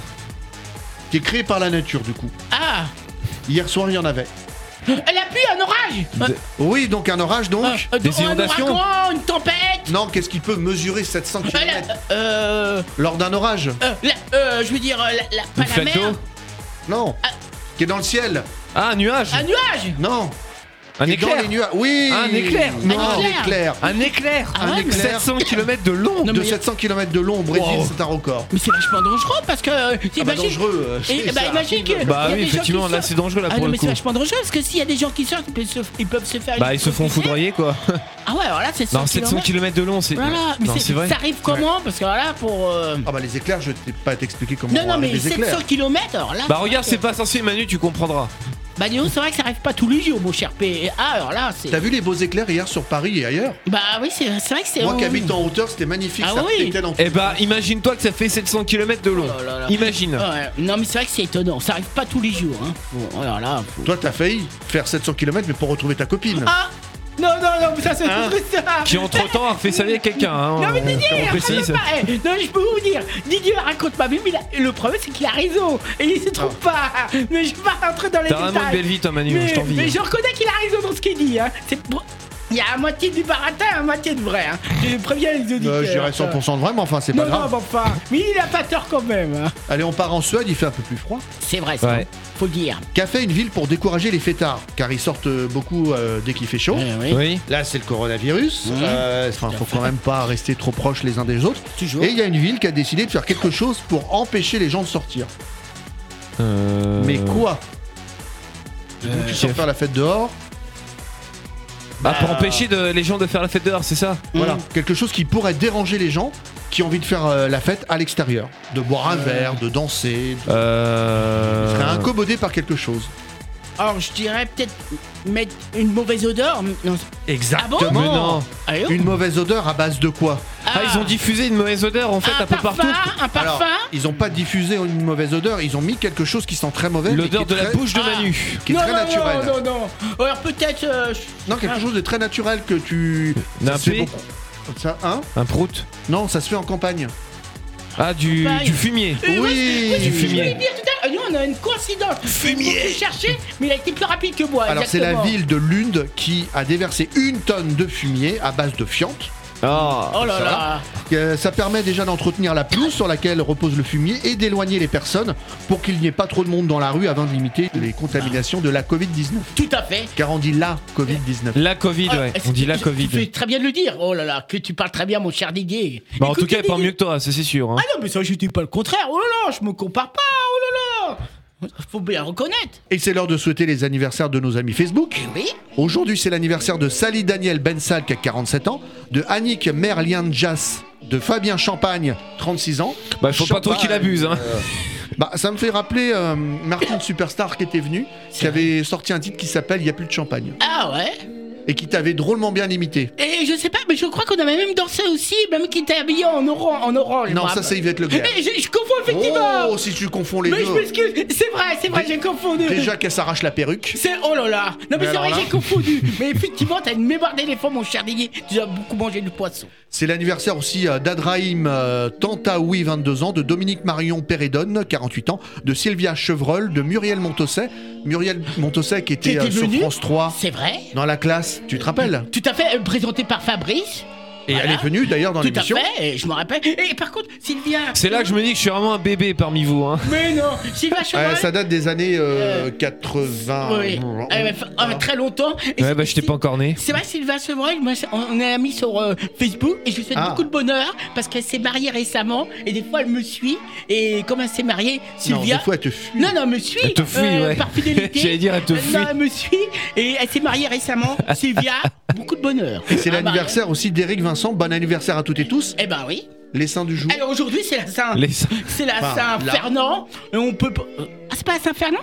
Qui est créé par la nature, du coup. Ah, Hier soir, il y en avait. la pluie, un orage. Oui, donc un orage, donc. Euh, Des un inondations ouragan, une tempête. Non, qu'est-ce qui peut mesurer sept cents Euh, la- kilomètres euh, lors d'un orage? euh, la- euh, je veux dire, euh, la, la, Une pas la flaque mer. d'eau. Non. Ah. Qui est dans le ciel? Ah, un nuage. Un nuage. Non. Un Qui est dans éclair. les nuages. Oui. Un éclair. Non, Un un éclair. éclair. Un éclair. Ah Un ouais, mais- éclair. sept cents kilomètres de long. Non, De mais- sept cents kilomètres de long au Brésil, Wow. c'est un record. Mais c'est vachement dangereux parce que. euh, Ah bah imagine- dangereux. euh, Et, c'est- bah, ça imagine arrive. que. Bah il y a oui, des gens effectivement, qui là sortent- c'est dangereux là Ah pour non, le mais c'est coup. vachement dangereux parce que s'il y a des gens qui sortent, ils peuvent se, ils peuvent se faire. Bah ils se font électrocuter. foudroyer quoi. Ah ouais, alors là, c'est Non, sept cents kilomètres de long, c'est. Voilà, mais Non, c'est- c'est vrai. ça arrive comment? Parce que voilà, pour. euh, Ah bah les éclairs, je t'ai pas t'expliquer comment Non, non, mais arriver les éclairs. sept cents kilomètres, alors là. Bah regarde, c'est pas censé Manu, tu comprendras. Bah dis donc, c'est vrai que ça arrive pas tous les jours, mon cher P. Ah, alors là, c'est... T'as vu les beaux éclairs hier sur Paris et ailleurs? Bah oui, c'est, c'est vrai que c'est... Moi oh, qui habite en hauteur, c'était magnifique, Ah ça oui. reflétait dans Eh bah, imagine-toi que ça fait sept cents kilomètres de long. Oh là là. Imagine. Ouais. Non, mais c'est vrai que c'est étonnant. Ça arrive pas tous les jours. Hein. Bon, alors là... Faut... Toi, t'as failli faire sept cents kilomètres, mais pour retrouver ta copine. Ah non, non, non, mais ça, c'est Hein tout ça. Qui entre-temps a refait sa vie avec quelqu'un. Hein, Non, mais on- Didier, on précise. raconte pas. Eh, non, je peux vous dire, Didier raconte pas, mais il a- le problème, c'est qu'il a raison. Et il se trompe pas. Mais je vais pas rentrer dans les T'as vraiment une détails. belle vie, toi, Manu, mais, je t'envie. mais je reconnais qu'il a raison dans ce qu'il dit. Hein. C'est... Il y a à moitié du baratin, à moitié de vrai. Hein. Je préviens les auditeurs. Euh, je dirais cent pour cent de vrai, mais enfin, c'est pas Non, non, grave. mais enfin, mais il a pas tort quand même. Hein. Allez, on part en Suède, il fait un peu plus froid. C'est vrai, ça. Ouais. Faut le dire. Qu'a fait une ville pour décourager les fêtards? Car ils sortent euh, beaucoup euh, dès qu'il fait chaud. Eh oui. Oui. Là, c'est le coronavirus. Mmh. Euh, enfin, faut quand même pas rester trop proches les uns des autres. Toujours. Et il y a une ville qui a décidé de faire quelque chose pour empêcher les gens de sortir. Euh... Mais quoi? Donc, tu sors chef. faire la fête dehors. Ah, pour empêcher de- les gens de faire la fête dehors, c'est ça? Voilà, quelque chose qui pourrait déranger les gens qui ont envie de faire euh, la fête à l'extérieur. De boire un verre, de danser. De... Euh... Ils seraient incommodés par quelque chose. Alors, je dirais peut-être mettre une mauvaise odeur. Non. Exactement. Ah bon Mais non. Allez, Une mauvaise odeur à base de quoi? Ah, ils ont diffusé une mauvaise odeur en fait un un peu parfum, partout. un parfum. Alors, ils ont pas diffusé une mauvaise odeur, ils ont mis quelque chose qui sent très mauvais. mais L'odeur qui de est la très- bouche de Ah. Manu. Qui est non, très non, naturel. non, non, non. Alors peut-être. euh, Non, quelque chose de très naturel que tu. D'un ça se fait P. beaucoup. Ça, hein? Un prout. Non, ça se fait en campagne. Ah, du, Pareil. du fumier. Euh, Oui. c'est ce que je fumier. voulais dire tout à l'heure. Nous, on a une coïncidence. Fumier. Je cherchais, mais il a été plus rapide que moi. Alors, c'est la exactement. ville de Lund qui a déversé une tonne de fumier à base de fiente. Ah. Oh là Ça là. Euh, Ça permet déjà d'entretenir la pelouse sur laquelle repose le fumier et d'éloigner les personnes pour qu'il n'y ait pas trop de monde dans la rue afin de limiter les contaminations de la covid dix-neuf. Tout à fait. Car on dit la covid dix-neuf. La Covid, Ah, ouais. est-ce On dit que la tu- Covid. Tu fais très bien de le dire. Oh là là, que tu parles très bien, mon cher Didier. Bah, en Écoute, tout cas, pas Didier- mieux que toi, ça c'est sûr. Hein. Ah non, mais ça, je dis pas le contraire. Oh là là, je me compare pas. Oh là là. Faut bien reconnaître. Et c'est l'heure de souhaiter les anniversaires de nos amis Facebook. Oui. Aujourd'hui, c'est l'anniversaire de Sally Daniel Bensal qui a quarante-sept ans, de Annick Merlian-Jas, de Fabien Champagne, trente-six ans. Bah, faut pas trop qu'il abuse, hein. Euh, bah, ça me fait rappeler euh, Martin Superstar qui était venu, qui avait sorti un titre qui s'appelle Il y a plus de champagne Ah ouais. et qui t'avait drôlement bien imité. Et je sais pas, mais je crois qu'on avait même dansé aussi, même qui était habillé en orange. En orange Non, moi. ça c'est Yvette Le Guerre. Mais je, je confonds effectivement. Oh, si tu confonds les mais deux. je m'excuse. C'est vrai, c'est vrai, j'ai confondu. Déjà qu'elle s'arrache la perruque. C'est oh là là. Non mais, Mais c'est alors vrai, là- j'ai confondu. Mais effectivement, t'as une mémoire d'éléphant, mon cher Didier. Tu as beaucoup mangé du poisson. C'est l'anniversaire aussi euh, d'Adrahim euh, Tantaoui, vingt-deux ans, de Dominique Marion Pérédonne, quarante-huit ans, de Sylvia Chevreul, de Muriel Montosset. Muriel Montosset qui était, Qui était euh, sur venue. France trois C'est vrai. dans la classe, tu te rappelles? Tout à fait, euh, présenté par Fabrice. Et Voilà. elle est venue d'ailleurs dans Tout à l'émission. fait, et je me rappelle. Et par contre, Sylvia. C'est là que je me dis que je suis vraiment un bébé parmi vous. Hein. Mais non, Sylvia Ouais, Chevrel. ça date des années euh, Euh, quatre-vingts. Oui, elle m'a fait euh, très longtemps. Et Ouais, c'est- bah, je t'ai pas encore né. C'est vrai, Sylvain Chevrel, moi, c'est- on est amis sur euh, Facebook et je lui souhaite Ah. beaucoup de bonheur parce qu'elle s'est mariée récemment et des fois elle me suit et comme elle s'est mariée, Non, Sylvia. des fois elle te fuit. Non, non, elle me suit. Elle te fuit, ouais. Par fidélité. J'allais dire, elle te Euh, fuit. Non, elle me suit et elle s'est mariée récemment. Sylvia, beaucoup de bonheur. Et c'est Ah, bah, l'anniversaire aussi d'Éric Vincent. Bon anniversaire à toutes et tous. Eh ben oui. Les saints du jour. Alors aujourd'hui, c'est la Saint. Les... C'est la Enfin, Saint-Fernand. Et on peut pas. Ah, c'est pas la Saint-Fernand?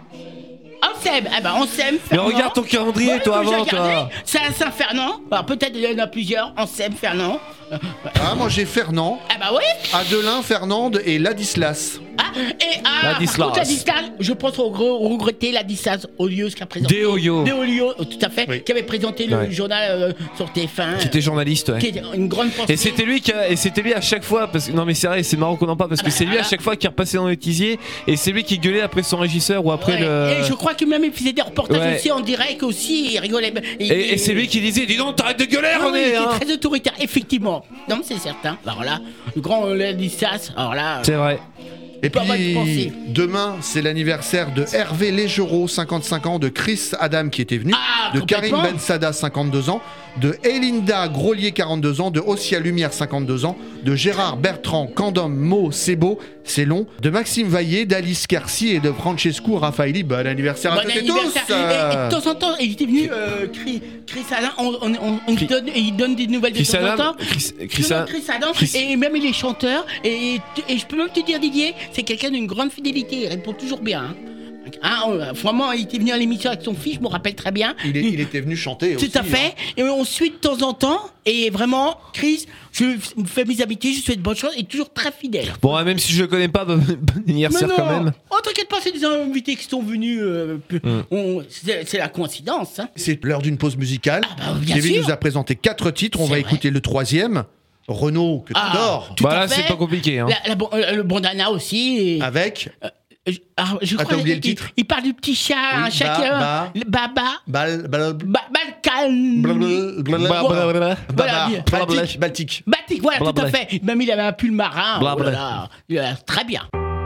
On s'aime, eh ben on s'aime. Mais Fernand. regarde ton calendrier, Ouais, toi, mais j'ai avant, regardé. toi. C'est à Saint-Fernand. Alors peut-être il y en a plusieurs. On s'aime, Fernand. Euh, Ah, moi j'ai Fernand, Ah bah oui. Adelin, Fernande et Ladislas. Ah, et ah, Ladislas. par contre, Ladislas, je pense au gros regretter Ladislas Olios qui a présenté. Déolio. Déolio, tout à fait, Oui. qui avait présenté le Ouais. journal euh, sur T F un. Qui était journaliste, ouais. Qui est une grande pensée. Et c'était lui qui a- et c'était lui à chaque fois parce que non mais c'est vrai c'est marrant qu'on en parle parce que Ah bah, c'est lui à voilà. chaque fois qui repassait dans le tisier et c'est lui qui gueulait après son régisseur ou après Ouais, le Et je crois que même il faisait des reportages Ouais. aussi en direct aussi, il rigolait. Il- et, et c'est lui qui disait dis donc t'arrêtes de gueuler Ah oui, il René était hein. très autoritaire, effectivement. Non, mais c'est certain. Alors là, le grand euh, Ladislas, alors là. C'est vrai. Et Pas mal de puis pensées. demain, c'est l'anniversaire de Hervé Légereau, cinquante-cinq ans, de Chris Adam qui était venu, Ah, de Karim complètement. Ben Sada, cinquante-deux ans, de Elinda Grolier, quarante-deux ans, de Ossia Lumière, cinquante-deux ans, de Gérard Bertrand Candom Mo Sebo, c'est long, de Maxime Vaillé, d'Alice Carcy et de Francesco Raffaelli. Bon anniversaire à Bon toutes et tous. anniversaire. euh. Et, et de temps en temps, il était venu, euh, Chris, Chris Adam, on, on, on, on Chris- donne, il donne des nouvelles de Chris temps en Adam, temps. Chris, Je Chris, nomme Chris Adam, Chris- et même il est chanteur, et, et je peux même te dire, Didier, c'est quelqu'un d'une grande fidélité, il répond toujours bien. Hein. Hein, euh, vraiment, il était venu à l'émission avec son fils, je me rappelle très bien. Il, est- il était venu chanter Tout aussi. à fait. hein. Et on suit de temps en temps. Et vraiment, Chris, je me fais mes amitiés, je souhaite bonne chance et toujours très fidèle. Bon, même si je le connais pas, bon anniversaire Mais non. quand même. Oh, t'inquiète pas, c'est des invités qui sont venus. euh, peu- Mm. on- c'est c'est la coïncidence. Hein. C'est l'heure d'une pause musicale. Ah bah, bien Kevin sûr. nous a présenté quatre titres. On C'est va vrai. écouter le troisième. Renaud, que tu Ah, adores. tout Bah à là, fait. c'est pas compliqué. Hein. La- la bon- euh, le bandana aussi. et- Avec euh, je, ah, je Ah, crois t'as oublié il, le titre il, il parle du petit chat, Oui, un chat ba- qui a- ba- le Baba. Bal, bal, Ba- Balkan. blablabla. Voilà. Babar. bien. Baltique, Baltique. Batik, voilà, tout à Blabla. fait. Même il avait un pull marin. Oh là Blabla. là. Il a l'air très bien.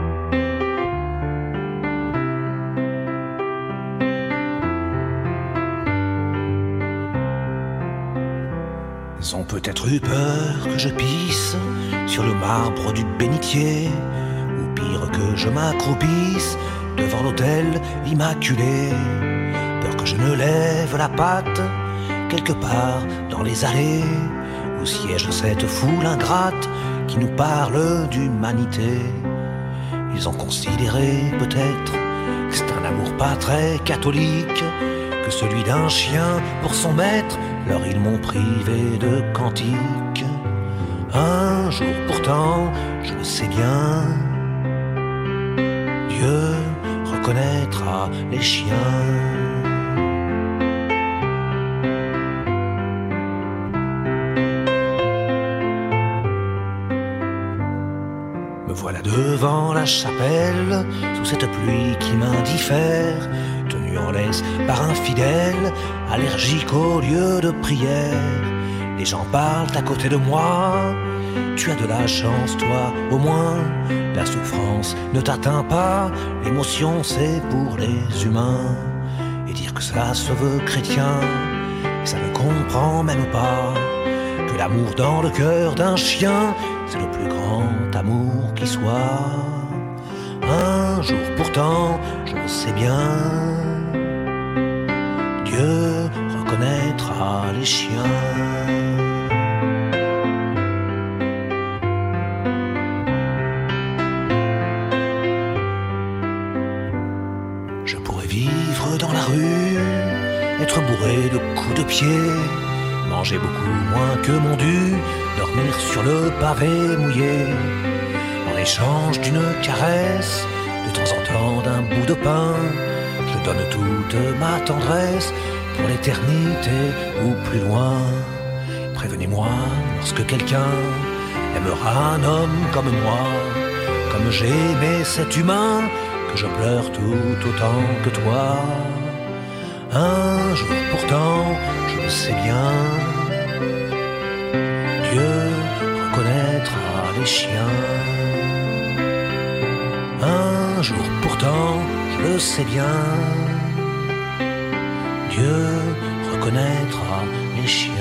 Ils ont peut-être eu peur que je pisse sur le marbre du bénitier, ou pire que je m'accroupisse devant l'autel immaculé. Peur que je ne lève la patte quelque part dans les allées où siège cette foule ingrate qui nous parle d'humanité. Ils ont considéré peut-être que c'est un amour pas très catholique que celui d'un chien pour son maître. Alors ils m'ont privé de cantiques. Un jour pourtant, je le sais bien, Dieu reconnaîtra les chiens. Me voilà devant la chapelle, sous cette pluie qui m'indiffère, tenu en laisse par un fidèle, allergique au lieu de prière. Les gens parlent à côté de moi, tu as de la chance toi au moins, la souffrance ne t'atteint pas, l'émotion c'est pour les humains. Et dire que ça se veut chrétien, ça ne comprend même pas que l'amour dans le cœur d'un chien, c'est le plus grand amour qui soit. Un jour pourtant, je le sais bien, Dieu reconnaîtra les chiens. Je pourrais vivre dans la rue, être bourré de coups de pied, manger beaucoup moins que mon dû, dormir sur le pavé mouillé, en échange d'une caresse, de temps en temps d'un bout de pain, je donne toute ma tendresse pour l'éternité ou plus loin. Prévenez-moi lorsque quelqu'un aimera un homme comme moi, comme j'ai aimé cet humain, que je pleure tout autant que toi. Un jour pourtant, je le sais bien, Dieu reconnaîtra les chiens. Un jour pourtant, je le sais bien, Dieu reconnaîtra les chiens.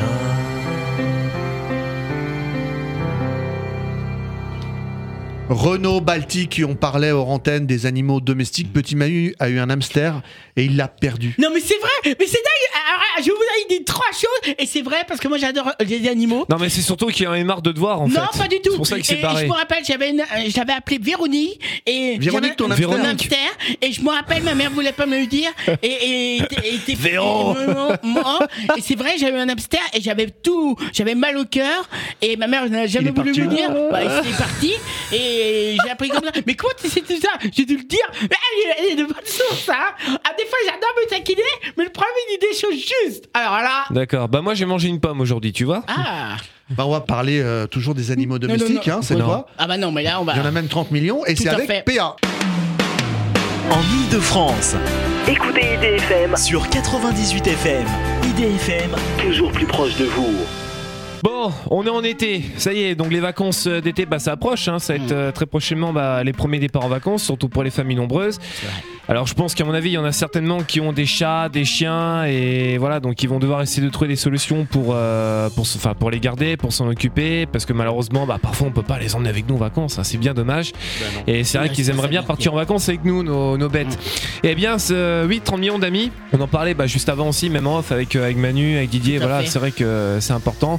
Renaud, Baltique, on parlait hors antenne des animaux domestiques. Petit Manu a eu un hamster et il l'a perdu. Non, mais c'est vrai, mais c'est dingue. Alors, je vais vous dire trois choses, et c'est vrai parce que moi j'adore les animaux. Non, mais c'est surtout qu'il en a marre de te voir en fait. Non, pas du tout. C'est pour ça qu'il s'est Et barré. je me rappelle, j'avais, une- euh, j'avais appelé Véronique et Véronique, ton j'avais hamster. un hamster, et je me rappelle, ma mère voulait pas me le dire, et et, et, et, et- Véro. et- moi, moi, et c'est vrai, j'avais un hamster et j'avais tout, j'avais mal au cœur, et ma mère n'a jamais est voulu parti. me le dire. Bah, il est parti, et j'ai appris comme ça. Mais comment tu sais tout ça? J'ai dû le dire. Mais elle, elle est de bonne source, hein. Ah, des fois, j'adore me taquiner, mais le problème, il dit des choses justes. Alors là. D'accord. Bah moi j'ai mangé une pomme aujourd'hui, tu vois. Ah. Bah, on va parler euh, toujours des animaux Non, non, domestiques, non. hein, cette Non. fois. Ah bah non, mais là, on va. Il y en a même trente millions et Tout c'est à avec fait. P A. En Ile-de-France, Écoutez I D F M. sur quatre-vingt-dix-huit F M. I D F M, Toujours plus proche de vous. Bon, on est en été, ça y est, donc les vacances d'été, bah ça approche, hein, ça va être euh, très prochainement bah, les premiers départs en vacances, surtout pour les familles nombreuses. Alors je pense qu'à mon avis, il y en a certainement qui ont des chats, des chiens, et voilà, donc ils vont devoir essayer de trouver des solutions pour, euh, pour, enfin, pour les garder, pour s'en occuper, parce que malheureusement, bah, parfois on peut pas les emmener avec nous en vacances, hein, c'est bien dommage. Et c'est vrai Ouais, qu'ils c'est aimeraient ça, bien bien partir en vacances avec nous, nos, nos bêtes. Et bien, ce huit trente millions d'amis, on en parlait bah, juste avant aussi, même en off avec, euh, avec Manu, avec Didier, Tout à voilà, fait. c'est vrai que c'est important.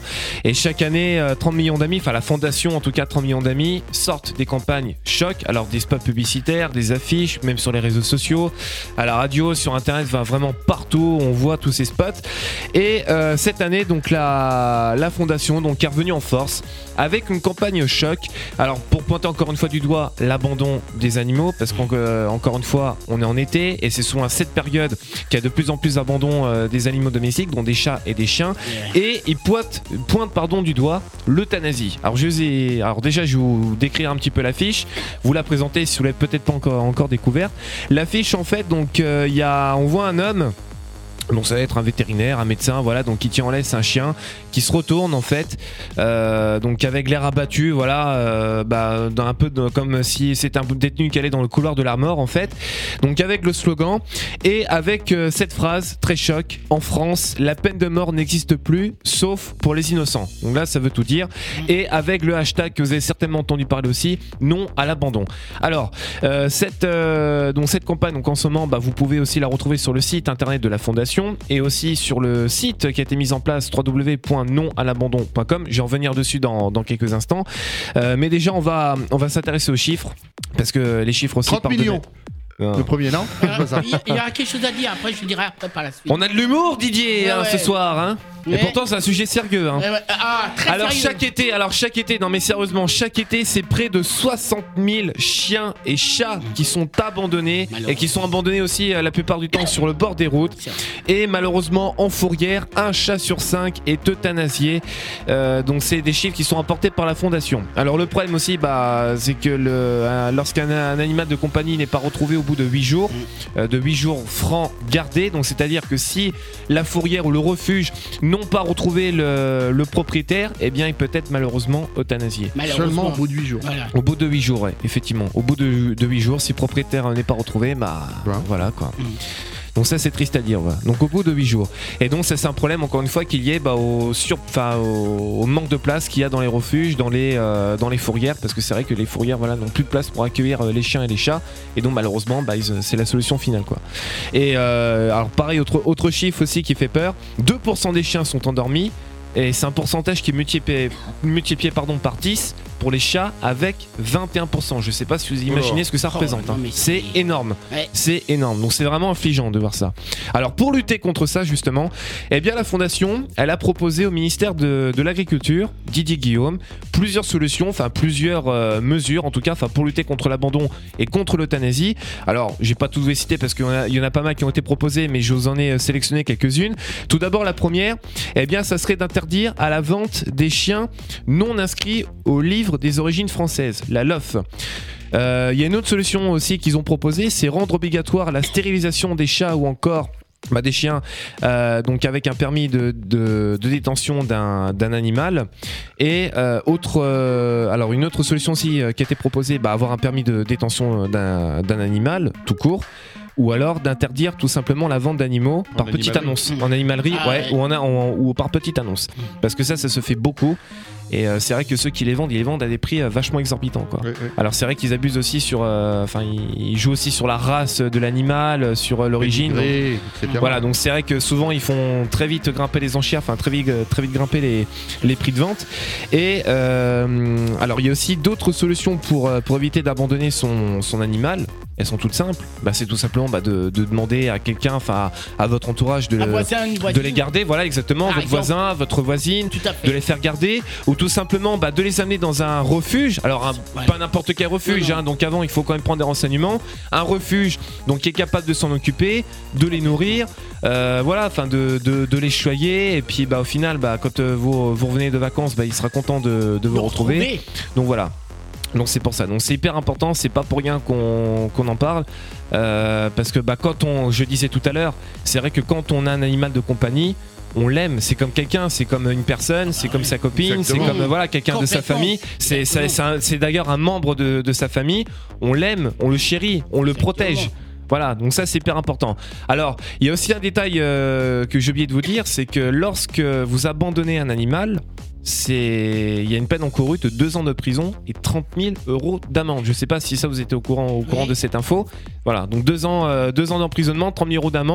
Et chaque année, euh, trente millions d'amis, enfin la fondation en tout cas trente millions d'amis, sortent des campagnes choc, alors des spots publicitaires, des affiches, même sur les réseaux sociaux, à la radio, sur internet, enfin, vraiment partout, on voit tous ces spots. Et euh, cette année, donc la, la fondation donc, est revenue en force avec une campagne choc. Alors pour pointer encore une fois du doigt l'abandon des animaux, parce qu'encore euh, une fois, on est en été et c'est souvent à cette période qu'il y a de plus en plus d'abandon euh, des animaux domestiques, dont des chats et des chiens. Yeah. Et ils pointent, pointent pardon, du doigt l'euthanasie. Alors, je vous ai, alors déjà, je vais vous décrire un petit peu l'affiche, vous la présenter si vous l'avez peut-être pas encore, encore découverte. L'affiche, en fait, donc, euh, y a, on voit un homme. Donc ça va être un vétérinaire, un médecin, voilà, donc qui tient en laisse un chien qui se retourne en fait, euh, donc avec l'air abattu, voilà, euh, bah, un peu de, comme si c'était un détenu qui allait dans le couloir de la mort en fait. Donc avec le slogan et avec euh, cette phrase très choc: en France, la peine de mort n'existe plus, sauf pour les innocents. Donc là, ça veut tout dire. Et avec le hashtag que vous avez certainement entendu parler aussi, non à l'abandon. Alors euh, cette euh, donc cette campagne, donc en ce moment, bah, vous pouvez aussi la retrouver sur le site internet de la Fondation et aussi sur le site qui a été mis en place w w w point non à l'abandon point com. Je vais en revenir dessus dans, dans quelques instants. Euh, mais déjà, on va, on va s'intéresser aux chiffres parce que les chiffres aussi. trente millions. Euh... Le premier, non? Il y, y aura quelque chose à dire, après je le dirai après par la suite. On a de l'humour, Didier, ouais, hein, ouais. ce soir. Hein. Et ouais. pourtant, c'est un sujet sérieux. Hein. Ouais, ah, très alors, sérieux. chaque été, alors chaque été, non mais sérieusement, chaque été, c'est près de soixante mille chiens et chats qui sont abandonnés et qui sont abandonnés aussi euh, la plupart du temps sur le bord des routes. Et malheureusement, en fourrière, un chat sur cinq est euthanasié. Euh, donc, c'est des chiffres qui sont apportés par la Fondation. Alors, le problème aussi, bah, c'est que le, euh, lorsqu'un un animal de compagnie n'est pas retrouvé au bout de huit jours, euh, de huit jours francs gardés, donc c'est-à-dire que si la fourrière ou le refuge n'ont pas retrouvé le, le propriétaire, eh bien il peut être malheureusement euthanasié. Seulement au bout de huit jours. Voilà. Au bout de huit jours, ouais, effectivement. Au bout de, de huit jours, si le propriétaire n'est pas retrouvé, bah ouais. voilà quoi. Mmh. Donc ça c'est triste à dire, voilà. Donc au bout de huit jours. Et donc ça c'est un problème encore une fois qu'il y ait bah, au, sur, au, au manque de place qu'il y a dans les refuges, dans les, euh, dans les fourrières, parce que c'est vrai que les fourrières voilà, n'ont plus de place pour accueillir euh, les chiens et les chats, et donc malheureusement bah, ils, c'est la solution finale quoi. Et euh, alors pareil, autre, autre chiffre aussi qui fait peur, deux pour cent des chiens sont endormis, et c'est un pourcentage qui est multiplié, multiplié pardon, par dix pour les chats avec vingt et un pour cent. Je sais pas si vous imaginez oh. ce que ça représente. Oh, non, hein. C'est énorme. Ouais. C'est énorme. Donc c'est vraiment affligeant de voir ça. Alors pour lutter contre ça justement, eh bien la Fondation, elle a proposé au ministère de, de l'Agriculture, Didier Guillaume, plusieurs solutions, enfin plusieurs euh, mesures en tout cas, enfin pour lutter contre l'abandon et contre l'euthanasie. Alors j'ai pas tous les citer parce qu'il y en a, il y en a pas mal qui ont été proposées, mais je vous en ai sélectionné quelques-unes. Tout d'abord la première, eh bien ça serait d'interdire à la vente des chiens non inscrits au livre des origines françaises, la L O F. Il euh, y a une autre solution aussi qu'ils ont proposée, c'est rendre obligatoire la stérilisation des chats ou encore bah, des chiens, euh, donc avec un permis de, de, de détention d'un, d'un animal. Et euh, autre, euh, alors une autre solution aussi euh, qui a été proposée, bah, avoir un permis de détention d'un, d'un animal tout court. Ou alors d'interdire tout simplement la vente d'animaux en par petite annonce, mmh. en animalerie, ah, ouais, ouais. Ou, en, en, ou par petite annonce. Mmh. Parce que ça, ça se fait beaucoup. Et euh, c'est vrai que ceux qui les vendent, ils les vendent à des prix euh, vachement exorbitants, quoi. Oui, oui. Alors c'est vrai qu'ils abusent aussi sur, enfin, euh, ils jouent aussi sur la race de l'animal, sur euh, l'origine. Oui, donc, voilà, donc c'est vrai que souvent ils font très vite grimper les enchères, enfin très vite, très vite grimper les, les prix de vente. Et euh, alors il y a aussi d'autres solutions pour pour éviter d'abandonner son son animal. Elles sont toutes simples. Bah, c'est tout simplement bah, de, de demander à quelqu'un, enfin à, à votre entourage de, le, voisin, de les garder, voilà exactement, Par votre exemple. voisin, votre voisine, de les faire garder, ou tout simplement bah, de les amener dans un refuge. Alors un, ouais. pas n'importe quel refuge, non, non. Hein, donc avant il faut quand même prendre des renseignements. Un refuge donc qui est capable de s'en occuper, de les nourrir, euh, voilà, enfin de, de, de les choyer, et puis bah, au final bah, quand euh, vous, vous revenez de vacances, bah, il sera content de, de vous retrouver. retrouver. Donc voilà. Donc c'est pour ça, donc c'est hyper important, c'est pas pour rien qu'on, qu'on en parle, euh, parce que bah, quand on, je disais tout à l'heure, c'est vrai que quand on a un animal de compagnie, on l'aime, c'est comme quelqu'un, c'est comme une personne, c'est comme sa copine, Exactement. c'est comme voilà, quelqu'un de sa famille, c'est, c'est, c'est, un, c'est d'ailleurs un membre de, de sa famille, on l'aime, on le chérit, on le protège. Voilà, donc ça c'est hyper important. Alors, il y a aussi un détail euh, que j'ai oublié de vous dire, c'est que lorsque vous abandonnez un animal, c'est... il y a une peine encourue de deux ans de prison et trente mille euros d'amende. Je sais pas si ça vous étiez au courant, au courant oui. de cette info. Voilà, donc deux ans, euh, deux ans d'emprisonnement, trente mille euros d'amende.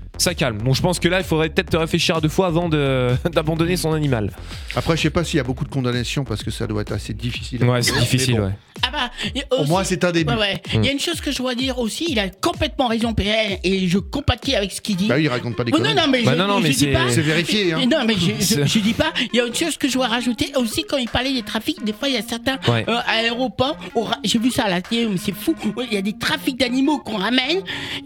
ça calme. Donc je pense que là, il faudrait peut-être réfléchir à deux fois avant de, d'abandonner son animal. Après, je sais pas s'il y a beaucoup de condamnations parce que ça doit être assez difficile. Ouais, c'est difficile, bon. ouais. Ah bah, Au moins, c'est un début. Ouais, ouais. Hum. Il y a une chose que je dois dire aussi, il a complètement raison, P L, et je compatis avec ce qu'il dit. Bah oui, il raconte pas des oh, conneries. non, non, mais bah je, non, non, je mais dis c'est... pas. C'est vérifié, hein. Non, mais je, je, je dis pas. Il y a une chose que je dois rajouter aussi quand il parlait des trafics. Des fois, il y a certains ouais. euh, aéroports. Ra... J'ai vu ça à la télé, mais c'est fou. Il y a des trafics d'animaux qu'on ramène,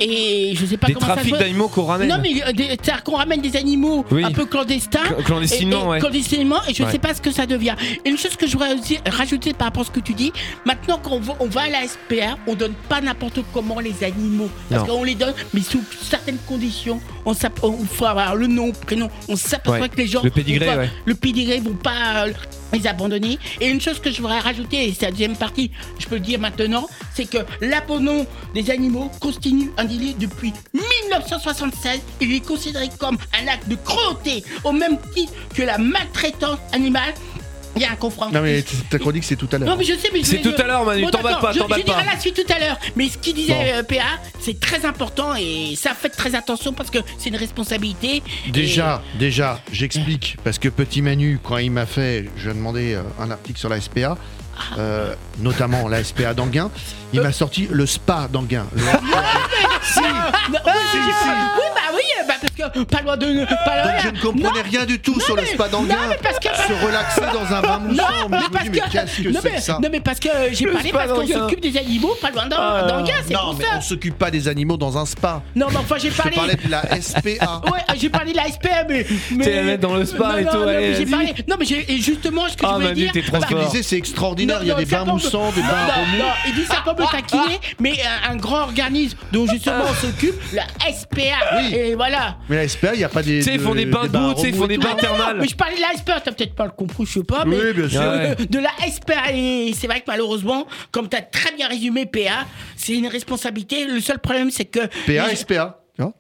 et je sais pas des comment ça se trafics d'animaux qu'on ramène. Non, mais euh, des, c'est-à-dire qu'on ramène des animaux oui. un peu clandestins. Cl- clandestinement, et, et, ouais. Clandestinement, et je ouais. sais pas ce que ça devient. Et une chose que je voudrais aussi rajouter par rapport à ce que tu dis. Maintenant, quand on va, on va à la S P A, on donne pas n'importe comment les animaux, parce non. qu'on les donne, mais sous certaines conditions. On il faut avoir le nom, prénom. On s'aperçoit ouais. que les gens, le pédigré, pas, ouais. le pédigré, vont pas euh, les abandonner. Et une chose que je voudrais rajouter, et c'est la deuxième partie, je peux le dire maintenant, c'est que l'abandon des animaux constitue un délit depuis dix-neuf cent soixante-seize. Il est considéré comme un acte de cruauté, au même titre que la maltraitance animale. Il y a un confront. Non mais ta chronique c'est tout à l'heure. Non mais je sais mais c'est je, tout à l'heure Manu, bon, t'en bats pas, je, t'en bats je dirai pas. la suite tout à l'heure. Mais ce qu'il disait bon. euh, P A, c'est très important et ça faites très attention parce que c'est une responsabilité. Déjà, et... déjà, j'explique parce que petit Manu quand il m'a fait, je lui ai demandé euh, un article sur la S P A. Euh, notamment la S P A d'Anguin, il euh... m'a sorti le spa d'Anguin. Le... non, mais, si, non, oui, si, si. Oui, bah oui, bah parce que pas loin de. Pas loin, donc je ne comprenais non, rien du tout non, sur mais, le spa d'Anguin. Que... Se relaxer dans un bain moussant. Non, mais, mais, je me dis, mais qu'est-ce que non, c'est mais, que ça? Non, mais parce que j'ai le parlé parce qu'on s'occupe des animaux pas loin euh, d'Anguin, c'est non, pour mais ça. on s'occupe pas des animaux dans un spa. Non, mais enfin, j'ai je parlé. Je parlais de la S P A. Ouais, j'ai parlé de la S P A, mais. mais... T'es à mettre dans le spa non, et non, tout, non, allez, j'ai parlé... Non, mais j'ai... justement, ce que ah, je voulais Manu, dire. T'es trop parce qu'il disait, c'est extraordinaire, il y a des bains moussants, des bains remous. Non, il dit ça peut me taquiner, mais un, un grand organisme dont justement on s'occupe, la S P A. Oui. Et voilà. Mais la S P A, il n'y a pas des. Tu sais, ils font des bains d'eau, tu sais, ils font des bains thermales. Mais je parlais de la S P A, t'as peut-être pas le compris, je sais pas, mais. Oui, bien sûr. Euh, de la S P A, et c'est vrai que malheureusement, comme t'as très bien résumé P A, c'est une responsabilité. Le seul problème, c'est que. P A, S P A.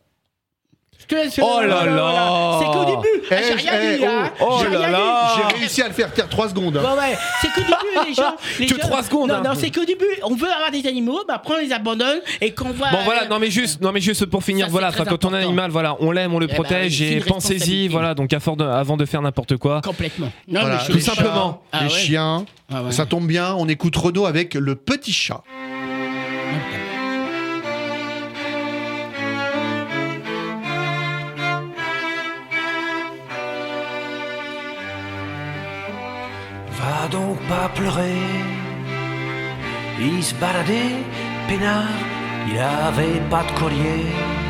Oh là là. C'est qu'au début, eh, j'ai rien eh, dit, hein. Oh, oh là là. J'ai réussi à le faire taire trois secondes. Hein. Ouais, ouais. C'est qu'au début, les gens. Les que gens... trois secondes. Non, hein. non, c'est qu'au début, on veut avoir des animaux, bah après on les abandonne et qu'on va. Bon voilà, non mais juste, non mais juste pour finir, ça, voilà, quand important. on a un animal, voilà, on l'aime, on le eh protège bah, oui, et pensez-y, voilà, donc de, avant de faire n'importe quoi. Complètement. Non, voilà, mais je... tout les simplement. Chats, ah, les ouais. chiens, ah, ouais. Ça tombe bien, on écoute Renaud avec le petit chat. Va donc pas pleurer. Il se baladait, peinard, il avait pas de collier.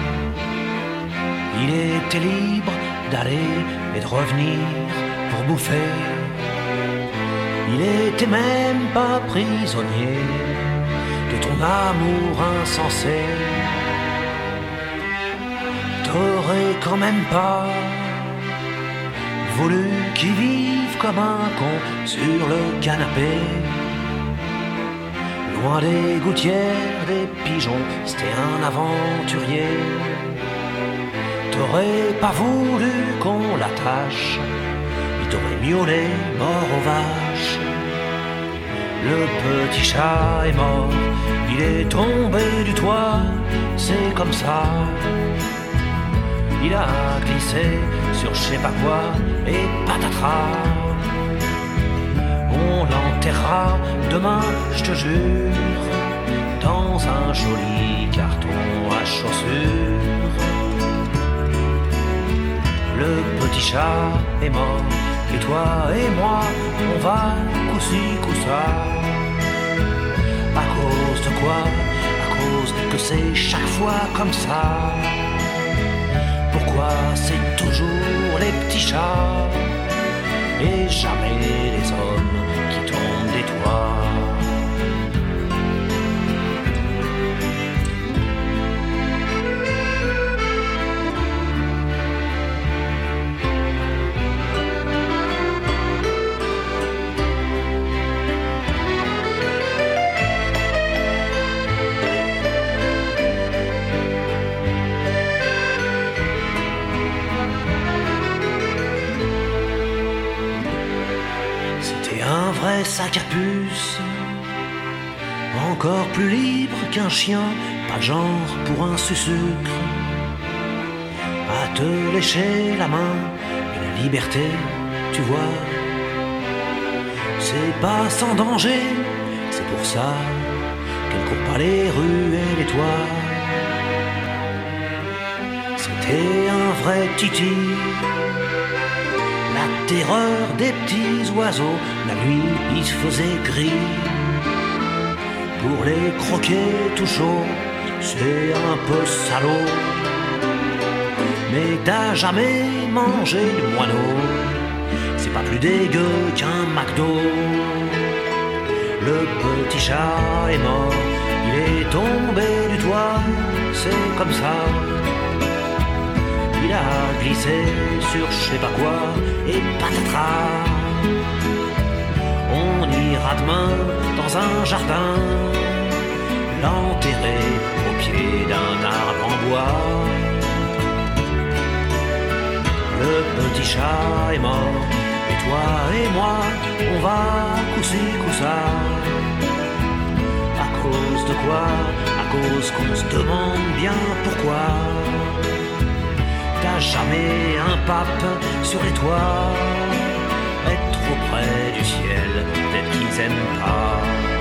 Il était libre d'aller et de revenir pour bouffer. Il était même pas prisonnier de ton amour insensé. T'aurais quand même pas voulu qu'il vive comme un con sur le canapé. Loin des gouttières, des pigeons, c'était un aventurier. T'aurais pas voulu qu'on l'attache, il t'aurait miaulé mort aux vaches. Le petit chat est mort, il est tombé du toit, c'est comme ça. Il a glissé sur je sais pas quoi et patatras. On l'enterrera demain, je te jure, dans un joli carton à chaussures. Le petit chat est mort, et toi et moi, on va coup-ci, coup-ça. À cause de quoi? À cause que c'est chaque fois comme ça. Pourquoi c'est toujours les petits chats et jamais les hommes qui tombent des toits? Un vrai sac à puce, encore plus libre qu'un chien, pas le genre pour un sucre. te lécher la main. Et la liberté, tu vois, c'est pas sans danger. C'est pour ça qu'elle court par les rues et les toits. C'était un vrai titi, la terreur des petits oiseaux. La nuit, il se faisait gris. Pour les croquer tout chaud, c'est un peu salaud. Mais t'as jamais mangé de moineau, c'est pas plus dégueu qu'un McDo. Le petit chat est mort, il est tombé du toit, c'est comme ça. Il a glissé sur je sais pas quoi, et patatras. On ira demain dans un jardin, l'enterrer au pied d'un arbre en bois. Le petit chat est mort, et toi et moi, on va coussi coussa. À cause de quoi? À cause qu'on se demande bien pourquoi. T'as jamais un pape sur les toits, être trop près du ciel, peut-être qu'ils aiment pas.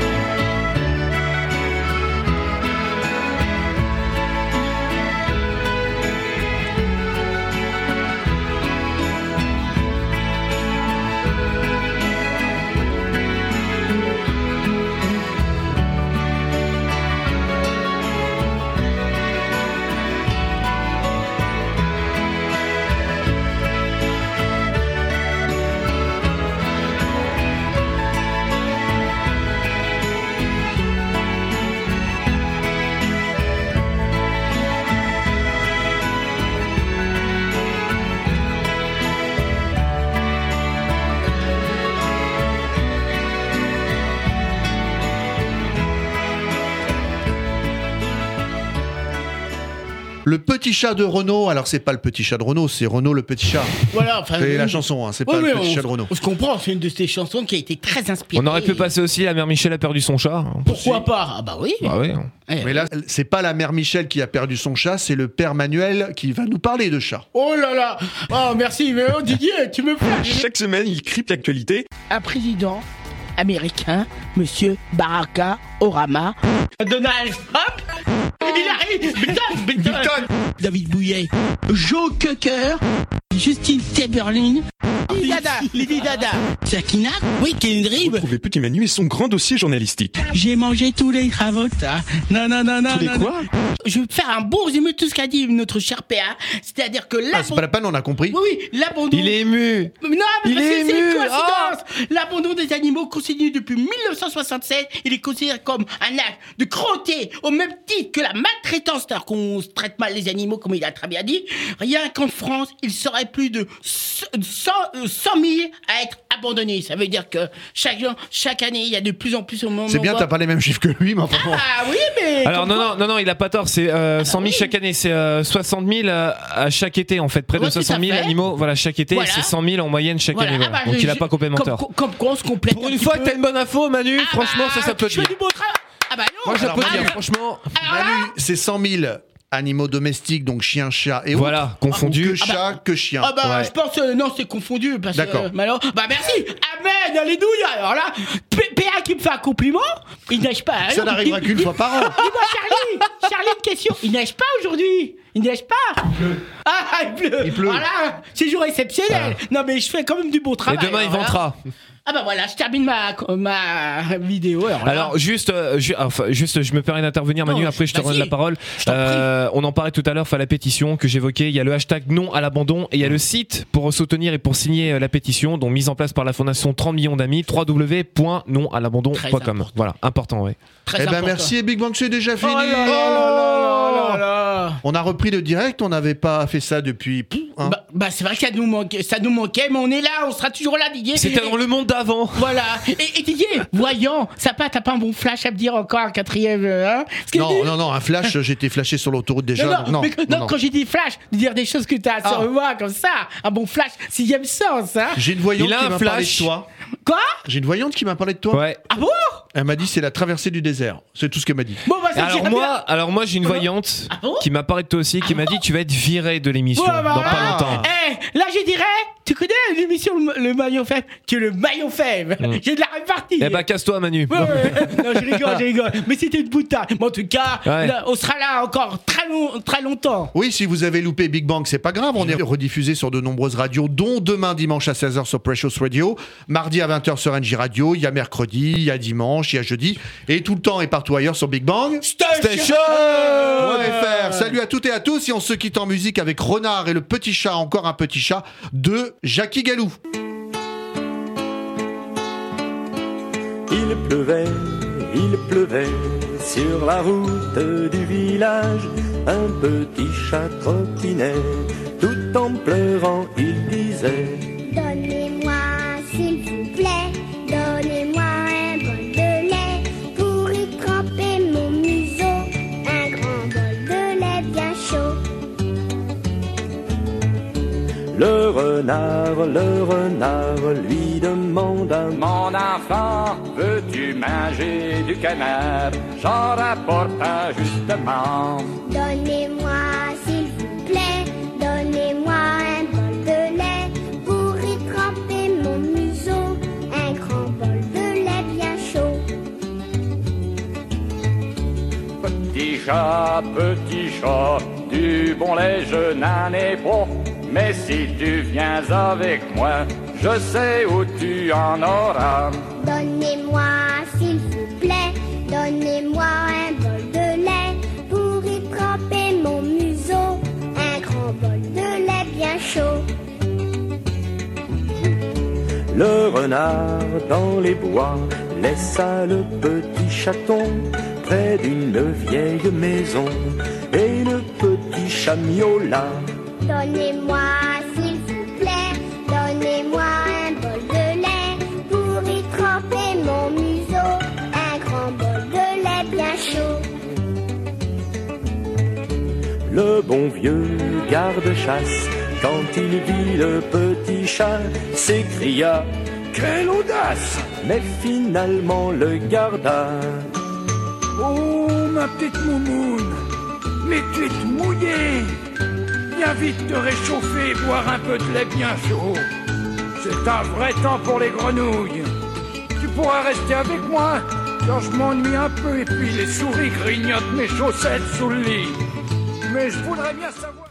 Le petit chat de Renaud, alors c'est pas le petit chat de Renaud, c'est Renaud le petit chat. Voilà, enfin. C'est oui. la chanson, hein, c'est Oui, pas oui, le petit on, chat de Renaud. On se comprend, c'est une de ces chansons qui a été très inspirée. On aurait pu passer aussi La Mère Michel a perdu son chat. Pourquoi pas? Ah bah oui. Bah oui. Eh, Mais là, c'est pas la mère Michel qui a perdu son chat, c'est le père Manuel qui va nous parler de chat. Oh là là. Oh merci, mais oh, Didier, tu me fous. Chaque semaine, il crypte l'actualité. Un président américain, monsieur Barack Obama, Donald Trump, il arrive, Biden, Biden, David Bouillet, Joe Cocker, Justin Timberlake, Lady Dada, Lady Dada, Sakina, oui, Kendrick. Retrouvez Petit Manu et son grand dossier journalistique. J'ai mangé tous les cravotas. Non, non, non, non. Tous les non, quoi? Je vais faire un bon résumé de tout ce qu'a dit notre cher P A. C'est-à-dire que là. Ah, c'est pas la peine, on a compris. Oui, oui, l'abandon. Il est ému. Non, mais Il parce est que c'est ému. une coïncidence. L'abandon des animaux continue depuis mille neuf cent soixante-sept. Il est considéré comme un acte de cruauté, au même titre que la maltraitance, c'est-à-dire qu'on traite mal les animaux, comme il a très bien dit. Rien qu'en France, il serait plus de cent mille à être abandonnés. Ça veut dire que chaque, chaque année, il y a de plus en plus au monde. C'est bien, t'as pas les mêmes chiffres que lui, mais enfin bon. Ah oui, mais. Alors non, non, non, non, il a pas tort, c'est euh, cent mille chaque année, c'est euh, soixante mille à, à chaque été en fait, près Ouais, de soixante mille animaux, voilà, chaque été, Voilà. c'est cent mille en moyenne chaque Voilà. année, voilà. Ah bah, Donc je- il a pas complètement comme, tort. Comme quoi, on se complète. Pour un une petit fois peu. que t'as une bonne info, Manu, Ah franchement, bah, ça Je s'applaudit. fais du beau travail. Ah bah non. Moi Alors, j'applaudis, Manu, franchement. Alors là, Manu, c'est cent mille animaux domestiques, donc chiens, chats et autres. Voilà, confondus. Que chats, que chiens. Ah bah Ouais. je pense euh, non c'est confondu parce que D'accord. euh, mais alors, bah merci Amen alléluia. Alors là P- PA qui me fait un compliment, il neige pas. Ça alors, n'arrivera dis- qu'une dis- fois par an. Dis-moi Charlie, Charlie une question, il neige pas aujourd'hui? Il neige pas? Ah il pleut. Il pleut. Voilà, c'est jour exceptionnel. Non mais je fais quand même du bon Et travail. demain il alors, voilà. ventera. Ah bah voilà, je termine ma ma vidéo. Alors, là. Alors juste, euh, ju- enfin, juste, je me permets d'intervenir, Manu. Non, après, je te vas-y. redonne la parole. Je t'en Euh, on en parlait tout à l'heure. Enfin, la pétition que j'évoquais. Il y a le hashtag non à l'abandon et il y a le site pour soutenir et pour signer euh, la pétition, donc mise en place par la fondation trente millions d'amis. w w w point non à l'abandon point com. Voilà, important, ouais. Très Eh ben important. merci et Big Bang, c'est déjà fini. Oh là là là là là. On a repris le direct, on n'avait pas fait ça depuis. Pouf, hein. Bah, bah, c'est vrai que ça nous manquait, ça nous manquait, mais on est là, on sera toujours là, Didier. C'était dans le monde d'avant. Voilà. Et, et Didier, voyant, ça pas, t'as pas un bon flash à me dire encore un quatrième, hein? Parce que- Non, non, non, un flash, j'étais flashé sur l'autoroute déjà. Non, non, donc non, mais que- non, non, non. quand j'ai dit flash, de dire des choses que t'as Ah. sur moi comme ça, un bon flash, sixième sens, hein? J'ai une voyante Il a qui un m'a parlé flash. de toi. Quoi? J'ai une voyante qui m'a parlé de toi. Ouais. Ah bon? Elle m'a dit c'est la traversée du désert. C'est tout ce qu'elle m'a dit. Bon, bah, ça Alors tient moi, bien. alors moi j'ai une voyante Ah bon qui m'a parlé de toi aussi, qui m'a dit tu vas être viré de l'émission Ouais, bah, dans pas ah. longtemps. Eh, là je dirais, tu connais l'émission Le, le Maillon Faible? Tu es le Maillon Faible. Mm. J'ai de la répartie. Eh bah casse-toi Manu. Ouais, ouais. Non, je rigole, je rigole. Mais c'était une boutade. Mais en tout cas, Ouais. là, on sera là encore très, long, très longtemps. Oui, si vous avez loupé Big Bang, c'est pas grave. On est rediffusé sur de nombreuses radios, dont demain dimanche à seize heures sur Precious Radio, mardi à vingt heures sur N J Radio, il y a mercredi, il y a dimanche, il y a jeudi, et tout le temps et partout ailleurs sur Big Bang Station. Station.fr. Salut à toutes et à tous, et on se quitte en musique avec Renard et le petit chat, encore un petit chat, de Jackie Galou. Il pleuvait, il pleuvait sur la route du village. Un petit chat trottinait, tout en pleurant, il disait: Donnez-moi, s'il vous plaît, donnez-moi un bol de lait pour y tremper mon museau, un grand bol de lait bien chaud. Le renard, le renard lui demanda: Mon enfant, veux-tu manger du canard? J'en rapporte un justement. Donnez-moi, s'il vous plaît, donnez-moi un bol de lait pour y tremper mon museau, un grand bol de lait bien chaud. Petit chat, petit chat, du bon lait je n'en ai pas. Mais si tu viens avec moi, je sais où tu en auras. Donnez-moi, s'il vous plaît, donnez-moi un bol de lait pour y tremper mon museau, un grand bol de lait bien chaud. Le renard dans les bois laissa le petit chaton près d'une vieille maison, et le petit chat miaula: Donnez-moi, s'il vous plaît, donnez-moi un bol de lait pour y tremper mon museau, un grand bol de lait bien chaud. Le bon vieux garde-chasse, quand il vit le petit chat, s'écria: Quelle audace! Mais finalement le garda. Oh, ma petite moumoune, mais tu es tout mouillée. Viens vite te réchauffer et boire un peu de lait bien chaud. C'est un vrai temps pour les grenouilles. Tu pourras rester avec moi, car je m'ennuie un peu et puis les souris grignotent mes chaussettes sous le lit. Mais je voudrais bien savoir...